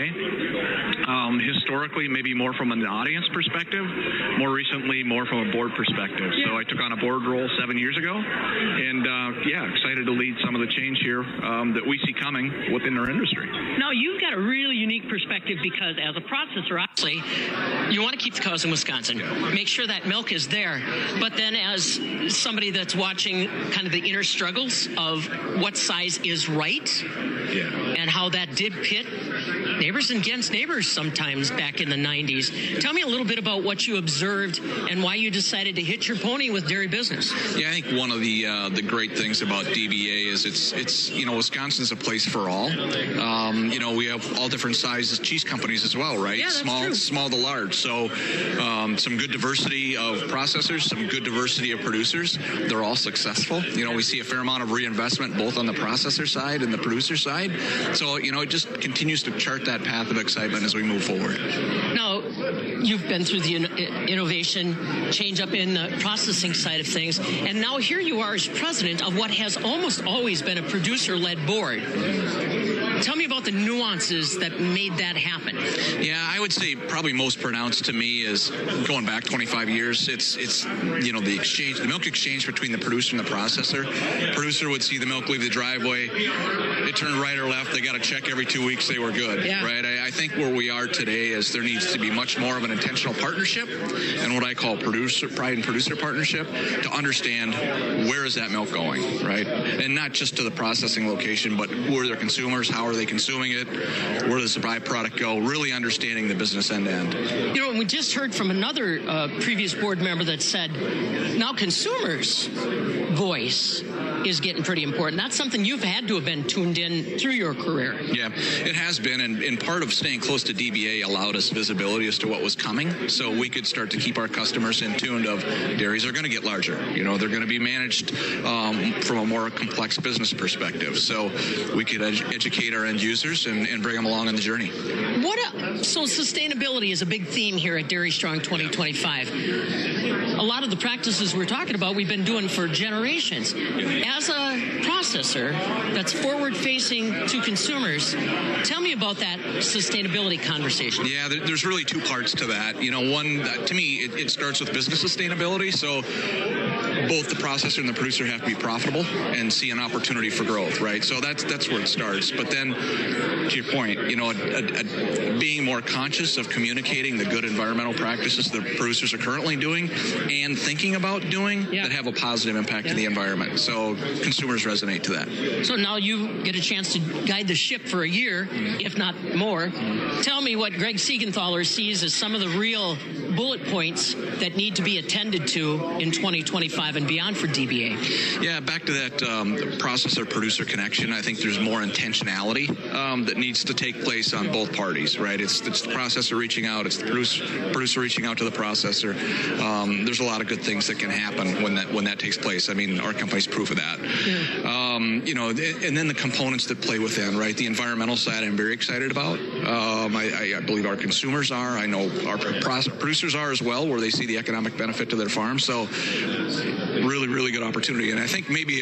DBA. Historically, maybe more from an audience perspective. More recently, more from a board perspective. So I took on a board role 7 years ago. And excited to lead some of the change here that we see coming within our industry. Now, you've got a really unique perspective because as a processor, obviously, you want to keep the cows in Wisconsin. Make sure that milk is there. But then as somebody that's watching kind of the inner struggles of what size is right and how that did pit neighbors against neighbors sometimes back in the 90s. Tell me a little bit about what you observed and why you decided to hit your pony with dairy business. Yeah, I think one of the great things about DBA is it's Wisconsin's a place for all. We have all different sizes cheese companies as well, right? Yeah, that's true. Small to large. So some good diversity of processors, some good diversity of producers. They're all successful. We see a fair amount of reinvestment both on the processor side and the producer side. So, it just continues to chart that path of excitement as we move forward. Now, you've been through the innovation, change up in the processing side of things, and now here you are as president of what has almost always been a producer-led board. Tell me about the nuances that made that happen. Yeah, I would say probably most pronounced to me is going back 25 years. It's the exchange, the milk exchange between the producer and the processor. Producer would see the milk leave the driveway. It turned right or left. They got a check every 2 weeks. They were good, right? I think where we are today is there needs to be much more of an intentional partnership and what I call pride and producer partnership to understand where is that milk going, right? And not just to the processing location, but who are their consumers, how how are they consuming it, where does the byproduct go, really understanding the business end to end. You know, we just heard from another previous board member that said now consumers' voice is getting pretty important. That's something you've had to have been tuned in through your career. Yeah, it has been, and part of staying close to DBA allowed us visibility as to what was coming, so we could start to keep our customers in tune of dairies are going to get larger. You know, they're going to be managed from a more complex business perspective, so we could educate our end users and bring them along on the journey. So sustainability is a big theme here at Dairy Strong 2025. A lot of the practices we're talking about, we've been doing for generations. As a processor that's forward-facing to consumers, tell me about that sustainability conversation. Yeah, there's really two parts to that. You know, one, to me, it starts with business sustainability. So both the processor and the producer have to be profitable and see an opportunity for growth, right? So that's where it starts. But then, to your point, you know, being more conscious of communicating the good environmental practices the producers are currently doing and thinking about doing that have a positive impact to the environment. So consumers resonate to that. So now you get a chance to guide the ship for a year, if not more. Tell me what Greg Siegenthaler sees as some of the real bullet points that need to be attended to in 2025 and beyond for DBA. Yeah, back to that processor-producer connection, I think there's more intentionality that needs to take place on both parties, right? It's the processor reaching out, it's the producer reaching out to the processor. There's a lot of good things that can happen when that takes place. I mean, our company's proof of that. Yeah. You know, and then the components that play within, right? The environmental side I'm very excited about. I believe our consumers are. I know our producers are as well, where they see the economic benefit to their farm. So really, really good opportunity. And I think maybe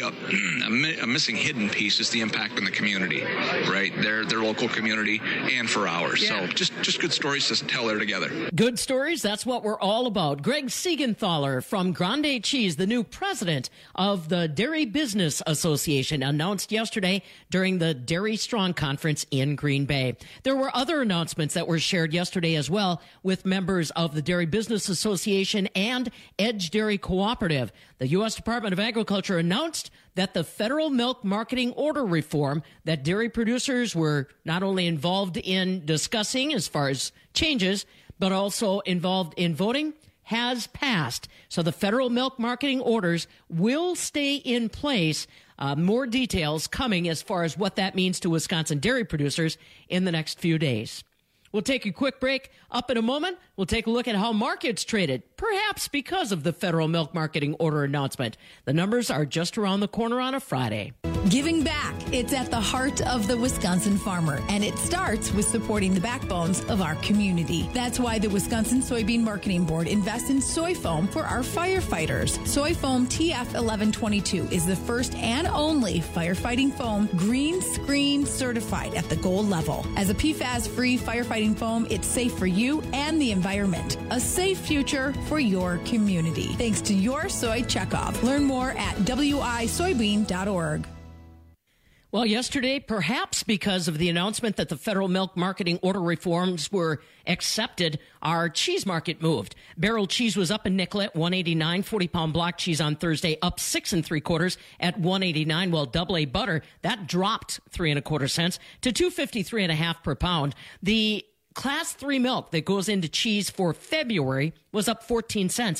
a missing hidden piece is the impact on the community, right? Their local community and for ours. Yeah. So just good stories to tell there together. Good stories, that's what we're all about. Greg Siegenthaler from Grande Cheese, the new president of the Dairy Business Association, announced yesterday during the Dairy Strong Conference in Green Bay. There were other announcements that were shared yesterday as well with members of the Dairy Business Association and Edge Dairy Cooperative. The U.S. Department of Agriculture announced that the federal milk marketing order reform that dairy producers were not only involved in discussing as far as changes, but also involved in voting, has passed. So the federal milk marketing orders will stay in place. More details coming as far as what that means to Wisconsin dairy producers in the next few days. We'll take a quick break. Up in a moment, we'll take a look at how markets traded, perhaps because of the federal milk marketing order announcement. The numbers are just around the corner on a Friday. Giving back. It's at the heart of the Wisconsin farmer, and it starts with supporting the backbones of our community. That's why the Wisconsin Soybean Marketing Board invests in soy foam for our firefighters. Soy foam TF1122 is the first and only firefighting foam green screen certified at the gold level. As a PFAS-free firefighting foam, it's safe for you and the environment. A safe future for your community. Thanks to your soy checkoff. Learn more at wisoybean.org. Well, yesterday, perhaps because of the announcement that the federal milk marketing order reforms were accepted, our cheese market moved. Barrel cheese was up a nickel at $1.89. 40-pound block cheese on Thursday up 6 3/4 at $1.89. While double A butter, that dropped 3 1/4 cents to $2.53.5 per pound. The Class 3 milk that goes into cheese for February was up 14 cents,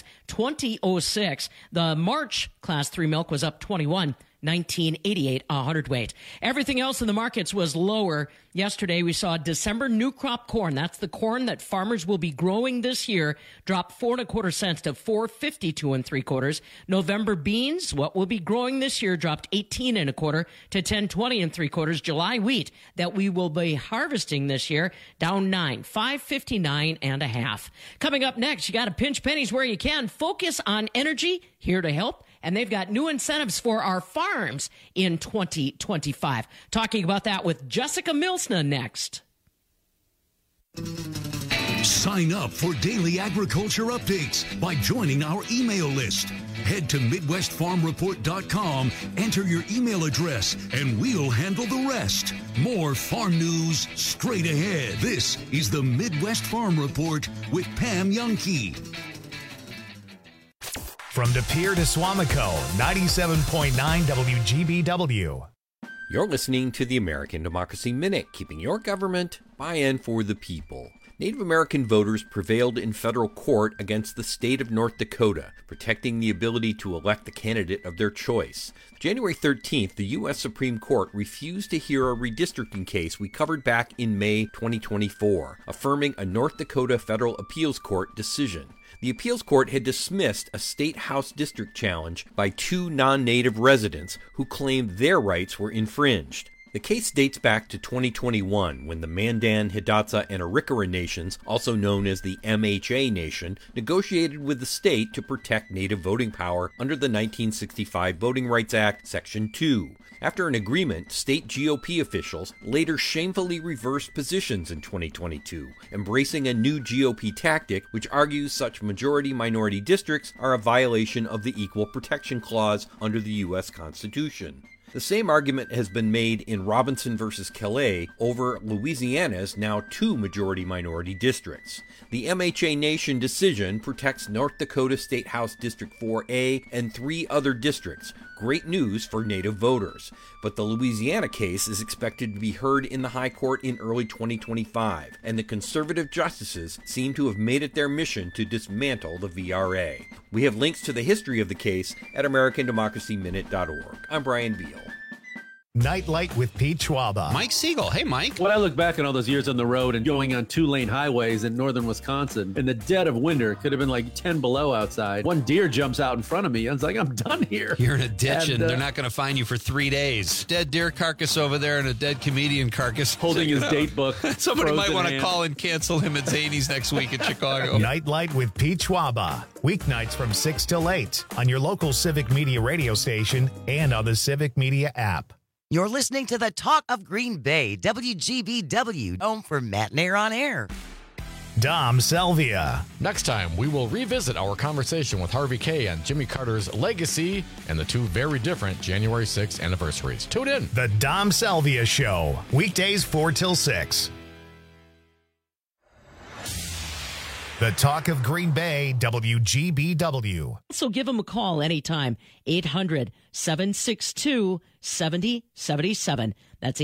20.06. The March Class 3 milk was up 21. 1988 a hundredweight. Everything else in the markets was lower. Yesterday, we saw December new crop corn. That's the corn that farmers will be growing this year. Drop 4 1/4 cents to $4.52 3/4. November beans, what will be growing this year, dropped 18 1/4 to $10.20 3/4. July wheat that we will be harvesting this year, down 9, $5.59 1/2. Coming up next, you got to pinch pennies where you can. Focus on Energy, here to help. And they've got new incentives for our farms in 2025. Talking about that with Jessica Milsna next. Sign up for daily agriculture updates by joining our email list. Head to MidwestFarmReport.com, enter your email address, and we'll handle the rest. More farm news straight ahead. This is the Midwest Farm Report with Pam Youngkey. From De Pere to Suamico, 97.9 WGBW. You're listening to the American Democracy Minute, keeping your government by and for the people. Native American voters prevailed in federal court against the state of North Dakota, protecting the ability to elect the candidate of their choice. January 13th, the U.S. Supreme Court refused to hear a redistricting case we covered back in May 2024, affirming a North Dakota Federal Appeals Court decision. The appeals court had dismissed a state house district challenge by two non-native residents who claimed their rights were infringed. The case dates back to 2021 when the Mandan, Hidatsa, and Arikara nations, also known as the MHA Nation, negotiated with the state to protect native voting power under the 1965 Voting Rights Act, Section 2. After an agreement, state GOP officials later shamefully reversed positions in 2022, embracing a new GOP tactic which argues such majority-minority districts are a violation of the Equal Protection Clause under the U.S. Constitution. The same argument has been made in Robinson versus Calais over Louisiana's now two majority-minority districts. The MHA Nation decision protects North Dakota State House District 4A and 3 other districts. Great news for Native voters. But the Louisiana case is expected to be heard in the High Court in early 2025, and the conservative justices seem to have made it their mission to dismantle the VRA. We have links to the history of the case at AmericanDemocracyMinute.org. I'm Brian Beal. Nightlight with Pete Schwaba. Mike Siegel. Hey, Mike. When I look back on all those years on the road and going on 2-lane highways in northern Wisconsin, in the dead of winter, it could have been like 10 below outside. One deer jumps out in front of me. I was like, I'm done here. You're in a ditch and they're not going to find you for 3 days. Dead deer carcass over there and a dead comedian carcass. Holding his date book. Somebody might want to call and cancel him at Zany's next week in Chicago. Nightlight with Pete Schwaba. Weeknights from 6 till 8 on your local Civic Media radio station and on the Civic Media app. You're listening to the Talk of Green Bay, WGBW, home for Matt and Air on Air. Dom Salvia. Next time, we will revisit our conversation with Harvey Kaye on Jimmy Carter's legacy and the two very different January 6th anniversaries. Tune in. The Dom Salvia Show, weekdays 4 till 6. The Talk of Green Bay, WGBW. So give them a call anytime, 800-762-7077. That's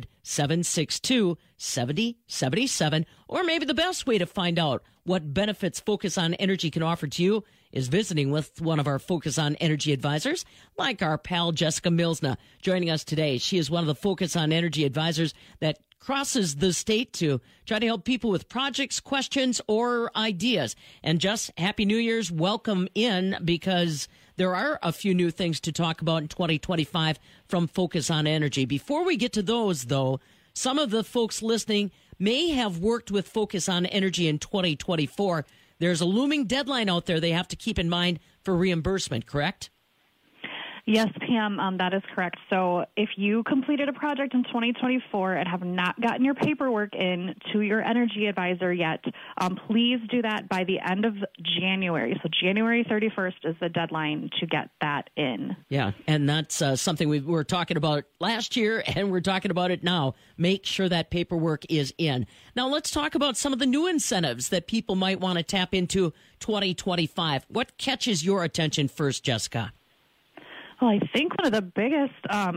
800-762-7077. Or maybe the best way to find out what benefits Focus on Energy can offer to you is visiting with one of our Focus on Energy advisors, like our pal Jessica Milsna, joining us today. She is one of the Focus on Energy advisors that crosses the state to try to help people with projects, questions, or ideas. And just Happy New Year's. Welcome in, because there are a few new things to talk about in 2025 from Focus on Energy. Before we get to those, though, some of the folks listening may have worked with Focus on Energy in 2024. There's a looming deadline out there they have to keep in mind for reimbursement, correct? Yes, Pam, that is correct. So if you completed a project in 2024 and have not gotten your paperwork in to your energy advisor yet, please do that by the end of January. So January 31st is the deadline to get that in. Yeah, and that's something we were talking about last year, and we're talking about it now. Make sure that paperwork is in. Now let's talk about some of the new incentives that people might want to tap into 2025. What catches your attention first, Jessica? Well, I think one of the biggest,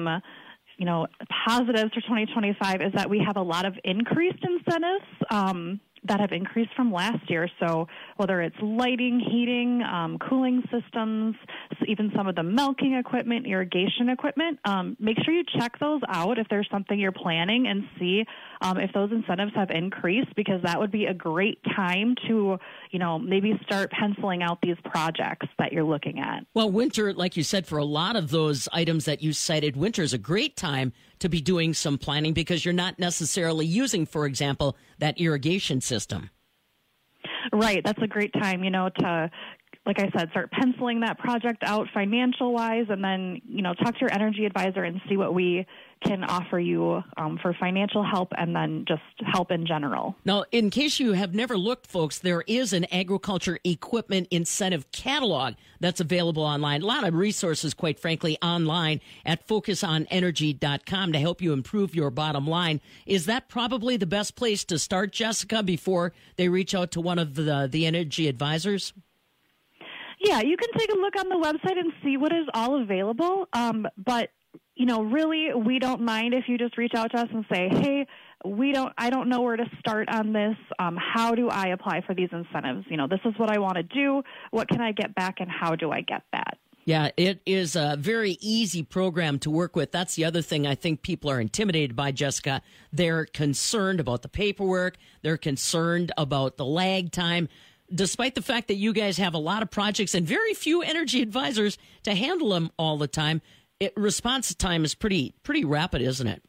positives for 2025 is that we have a lot of increased incentives that have increased from last year. So whether it's lighting, heating, cooling systems, even some of the milking equipment, irrigation equipment, make sure you check those out if there's something you're planning and see if those incentives have increased, because that would be a great time to, maybe start penciling out these projects that you're looking at. Well, winter, like you said, for a lot of those items that you cited, winter is a great time to be doing some planning because you're not necessarily using, for example, that irrigation system. Right. That's a great time, to, like I said, start penciling that project out financial-wise, and then, talk to your energy advisor and see what we can offer you for financial help and then just help in general. Now, in case you have never looked, folks, there is an agriculture equipment incentive catalog that's available online. A lot of resources, quite frankly, online at focusonenergy.com to help you improve your bottom line. Is that probably the best place to start, Jessica, before they reach out to one of the energy advisors? Yeah, you can take a look on the website and see what is all available. But really, we don't mind if you just reach out to us and say, hey, I don't know where to start on this. How do I apply for these incentives? This is what I want to do. What can I get back, and how do I get that? Yeah, it is a very easy program to work with. That's the other thing I think people are intimidated by, Jessica. They're concerned about the paperwork. They're concerned about the lag time. Despite the fact that you guys have a lot of projects and very few energy advisors to handle them all the time, response time is pretty rapid, isn't it?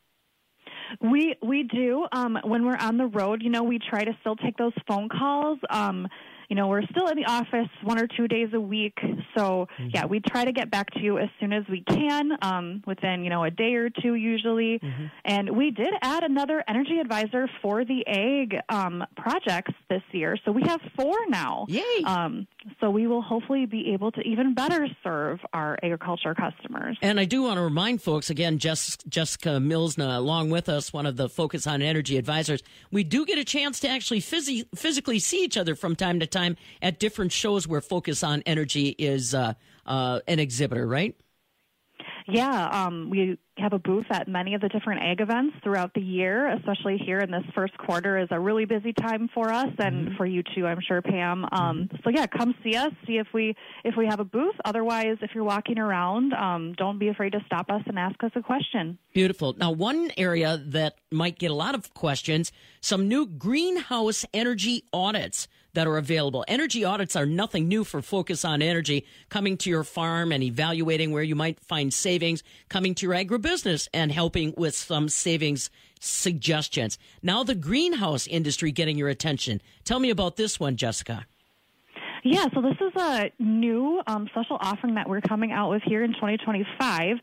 We do. When we're on the road, we try to still take those phone calls. We're still in the office 1 or 2 days a week. So, yeah, we try to get back to you as soon as we can, within, a day or two usually. Mm-hmm. And we did add another energy advisor for the ag projects this year. So we have 4 now. Yay! So we will hopefully be able to even better serve our agriculture customers. And I do want to remind folks, again, Jessica Milsna, along with us, one of the Focus on Energy advisors, we do get a chance to actually physically see each other from time to time at different shows where Focus on Energy is an exhibitor, right? Yeah, we have a booth at many of the different ag events throughout the year, especially here in this first quarter is a really busy time for us and for you too, I'm sure, Pam. So yeah, come see us, see if we have a booth. Otherwise, if you're walking around, don't be afraid to stop us and ask us a question. Beautiful. Now, one area that might get a lot of questions, some new greenhouse energy audits that are available. Energy audits are nothing new for Focus on Energy, coming to your farm and evaluating where you might find savings, coming to your agribusiness and helping with some savings suggestions. Now the greenhouse industry getting your attention. Tell me about this one, Jessica. Yeah, so this is a new special offering that we're coming out with here in 2025.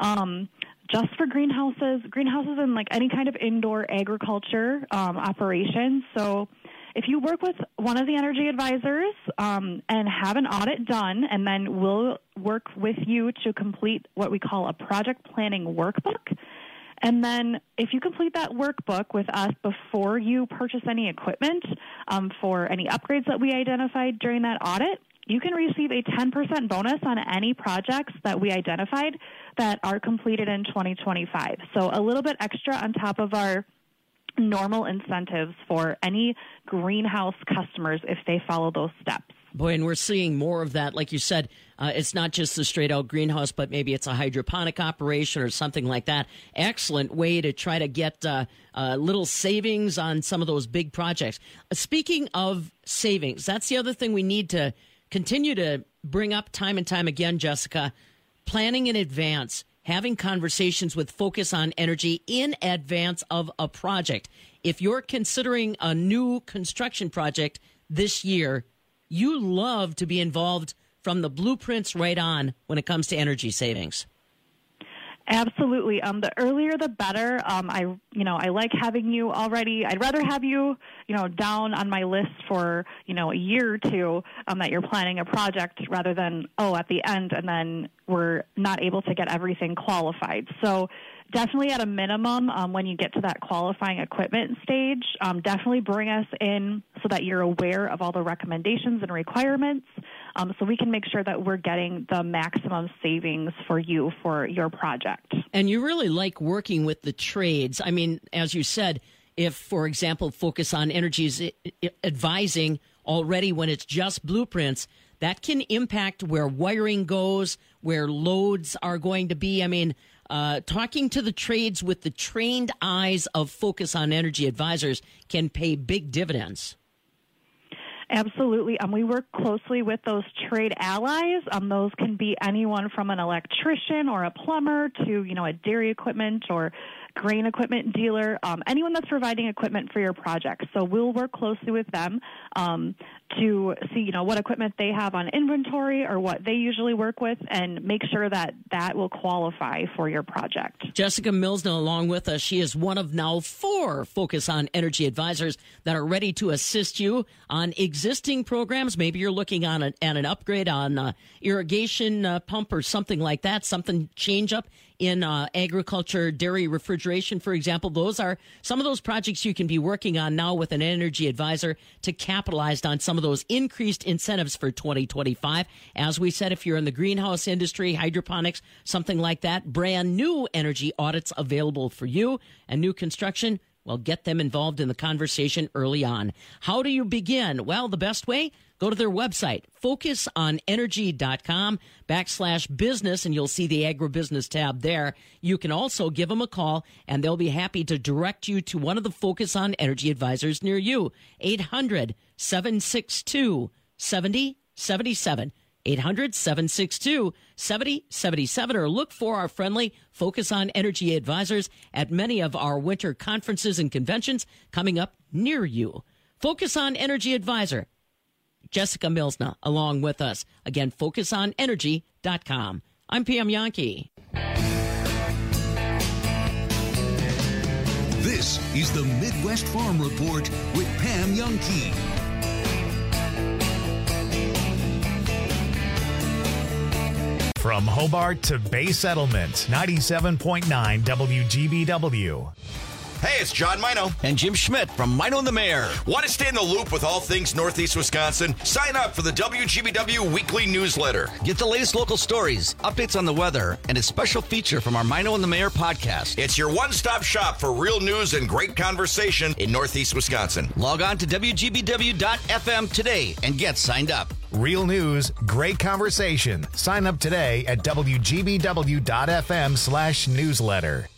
Just for greenhouses and like any kind of indoor agriculture operations. So if you work with one of the energy advisors and have an audit done, and then we'll work with you to complete what we call a project planning workbook. And then if you complete that workbook with us before you purchase any equipment for any upgrades that we identified during that audit, you can receive a 10% bonus on any projects that we identified that are completed in 2025. So a little bit extra on top of our normal incentives for any greenhouse customers if they follow those steps. Boy, and we're seeing more of that. Like you said, it's not just a straight-out greenhouse, but maybe it's a hydroponic operation or something like that. Excellent way to try to get little savings on some of those big projects. Speaking of savings, that's the other thing we need to continue to bring up time and time again, Jessica. Planning in advance. Having conversations with Focus on Energy in advance of a project. If you're considering a new construction project this year, you love to be involved from the blueprints right on when it comes to energy savings. Absolutely. The earlier the better. I like having you already. I'd rather have you, down on my list for, a year or two that you're planning a project rather than, at the end, and then we're not able to get everything qualified. So definitely at a minimum, when you get to that qualifying equipment stage, definitely bring us in so that you're aware of all the recommendations and requirements, so we can make sure that we're getting the maximum savings for you for your project. And you really like working with the trades. I mean, as you said, if, for example, Focus on Energy is advising already when it's just blueprints, that can impact where wiring goes, where loads are going to be. I mean, talking to the trades with the trained eyes of Focus on Energy advisors can pay big dividends. Absolutely. We work closely with those trade allies. Those can be anyone from an electrician or a plumber to, a dairy equipment or grain equipment dealer, anyone that's providing equipment for your project. So we'll work closely with them to see, what equipment they have on inventory or what they usually work with and make sure that that will qualify for your project. Jessica Milsna along with us. She is one of now 4 Focus on Energy advisors that are ready to assist you on exactly existing programs. Maybe you're looking at an upgrade on irrigation pump or something like that, something change up in agriculture, dairy refrigeration, for example. Those are some of those projects you can be working on now with an energy advisor to capitalize on some of those increased incentives for 2025. As we said, if you're in the greenhouse industry, hydroponics, something like that, brand new energy audits available for you, and new construction. Well, get them involved in the conversation early on. How do you begin? Well, the best way, go to their website, focusonenergy.com/business, and you'll see the agribusiness tab there. You can also give them a call, and they'll be happy to direct you to one of the Focus on Energy advisors near you. 800-762-7077. 800-762-7077, or look for our friendly Focus on Energy advisors at many of our winter conferences and conventions coming up near you. Focus on Energy advisor, Jessica Milsna, along with us. Again, focusonenergy.com. I'm Pam Yankee. This is the Midwest Farm Report with Pam Yankee. From Hobart to Bay Settlement, 97.9 WGBW. Hey, it's John Mino. And Jim Schmidt from Mino and the Mayor. Want to stay in the loop with all things Northeast Wisconsin? Sign up for the WGBW weekly newsletter. Get the latest local stories, updates on the weather, and a special feature from our Mino and the Mayor podcast. It's your one-stop shop for real news and great conversation in Northeast Wisconsin. Log on to WGBW.FM today and get signed up. Real news, great conversation. Sign up today at WGBW.FM/newsletter.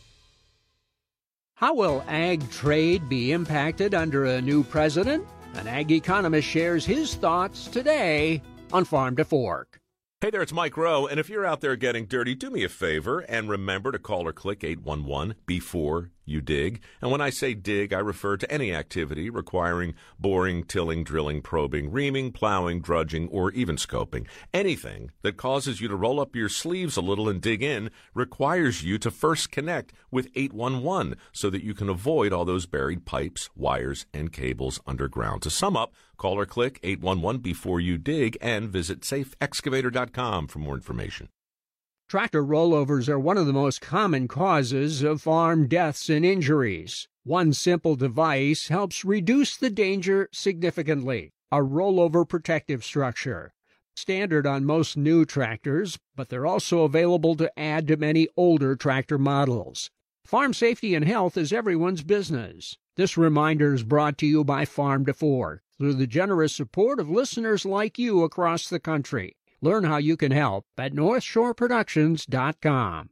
How will ag trade be impacted under a new president? An ag economist shares his thoughts today on Farm to Fork. Hey there, it's Mike Rowe, and if you're out there getting dirty, do me a favor and remember to call or click 811 before you dig. And when I say dig, I refer to any activity requiring boring, tilling, drilling, probing, reaming, plowing, drudging, or even scoping. Anything that causes you to roll up your sleeves a little and dig in requires you to first connect with 811 so that you can avoid all those buried pipes, wires, and cables underground. To sum up, call or click 811 before you dig and visit safeexcavator.com for more information. Tractor rollovers are one of the most common causes of farm deaths and injuries. One simple device helps reduce the danger significantly: a rollover protective structure. Standard on most new tractors, but they're also available to add to many older tractor models. Farm safety and health is everyone's business. This reminder is brought to you by Farm to Fork through the generous support of listeners like you across the country. Learn how you can help at NorthshoreProductions.com.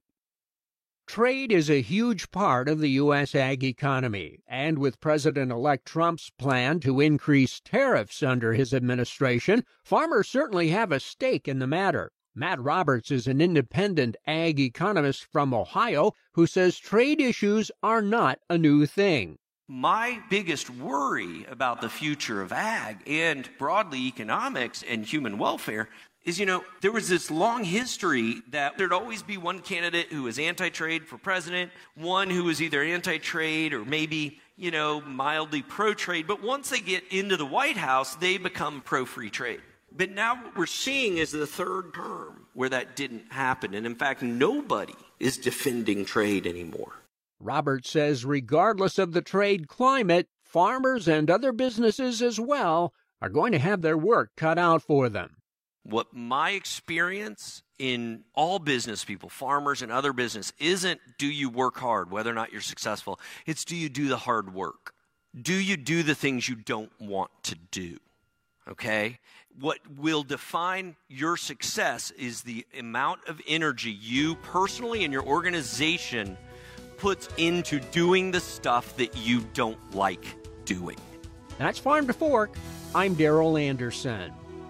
Trade is a huge part of the U.S. ag economy, and with President-elect Trump's plan to increase tariffs under his administration, farmers certainly have a stake in the matter. Matt Roberts is an independent ag economist from Ohio who says trade issues are not a new thing. My biggest worry about the future of ag and broadly economics and human welfare is, there was this long history that there'd always be one candidate who was anti-trade for president, one who was either anti-trade or maybe, mildly pro-trade. But once they get into the White House, they become pro-free trade. But now what we're seeing is the third term where that didn't happen. And in fact, nobody is defending trade anymore. Roberts says regardless of the trade climate, farmers and other businesses as well are going to have their work cut out for them. What my experience in all business people, farmers and other business, isn't do you work hard, whether or not you're successful. It's do you do the hard work? Do you do the things you don't want to do? Okay? What will define your success is the amount of energy you personally and your organization puts into doing the stuff that you don't like doing. That's Farm to Fork. I'm Darrell Anderson.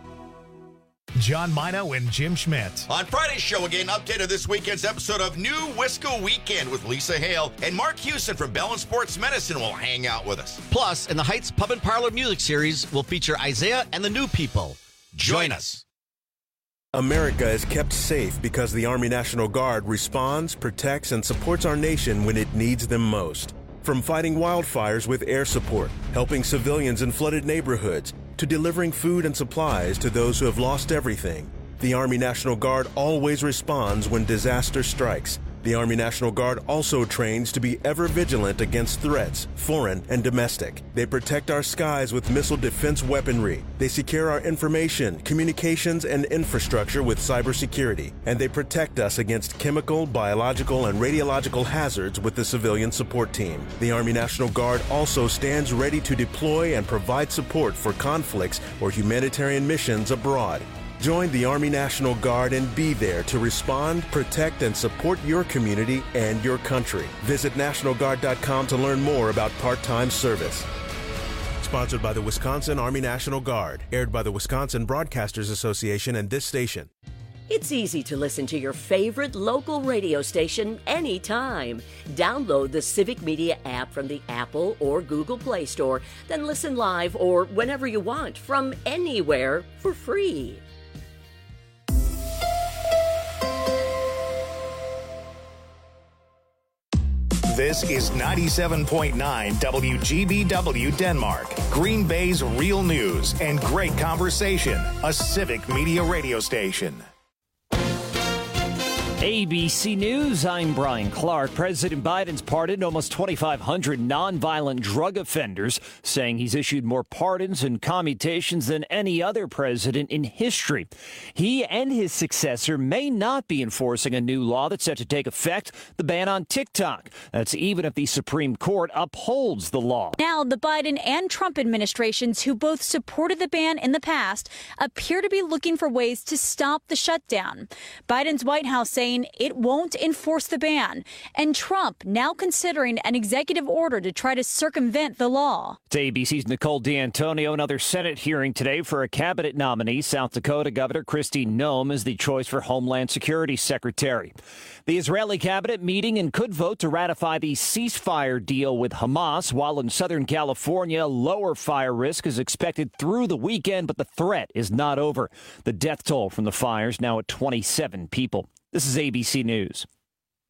John Mino and Jim Schmidt. On Friday's show, again, update of this weekend's episode of New Wisco Weekend with Lisa Hale, and Mark Houston from Bell and Sports Medicine will hang out with us. Plus, in the Heights Pub and Parlor Music Series, we'll feature Isaiah and the New People. Join us. America is kept safe because the Army National Guard responds, protects, and supports our nation when it needs them most. From fighting wildfires with air support, helping civilians in flooded neighborhoods, to delivering food and supplies to those who have lost everything, the Army National Guard always responds when disaster strikes. The Army National Guard also trains to be ever vigilant against threats, foreign and domestic. They protect our skies with missile defense weaponry. They secure our information, communications, and infrastructure with cybersecurity. And they protect us against chemical, biological, and radiological hazards with the civilian support team. The Army National Guard also stands ready to deploy and provide support for conflicts or humanitarian missions abroad. Join the Army National Guard and be there to respond, protect, and support your community and your country. Visit NationalGuard.com to learn more about part-time service. Sponsored by the Wisconsin Army National Guard. Aired by the Wisconsin Broadcasters Association and this station. It's easy to listen to your favorite local radio station anytime. Download the Civic Media app from the Apple or Google Play Store, then listen live or whenever you want from anywhere for free. This is 97.9 WGBW Denmark, Green Bay's real news and great conversation, a Civic Media radio station. ABC News, I'm Brian Clark. President Biden's pardoned almost 2,500 nonviolent drug offenders, saying he's issued more pardons and commutations than any other president in history. He and his successor may not be enforcing a new law that's set to take effect, the ban on TikTok. That's even if the Supreme Court upholds the law. Now, the Biden and Trump administrations, who both supported the ban in the past, appear to be looking for ways to stop the shutdown. Biden's White House saying it won't enforce the ban, and Trump now considering an executive order to try to circumvent the law. It's ABC's Nicole D'Antonio. Another Senate hearing today for a cabinet nominee. South Dakota Governor Kristi Noem is the choice for Homeland Security Secretary. The Israeli cabinet meeting and could vote to ratify the ceasefire deal with Hamas, while in Southern California, lower fire risk is expected through the weekend, but the threat is not over. The death toll from the fires now at 27 people. This is ABC News.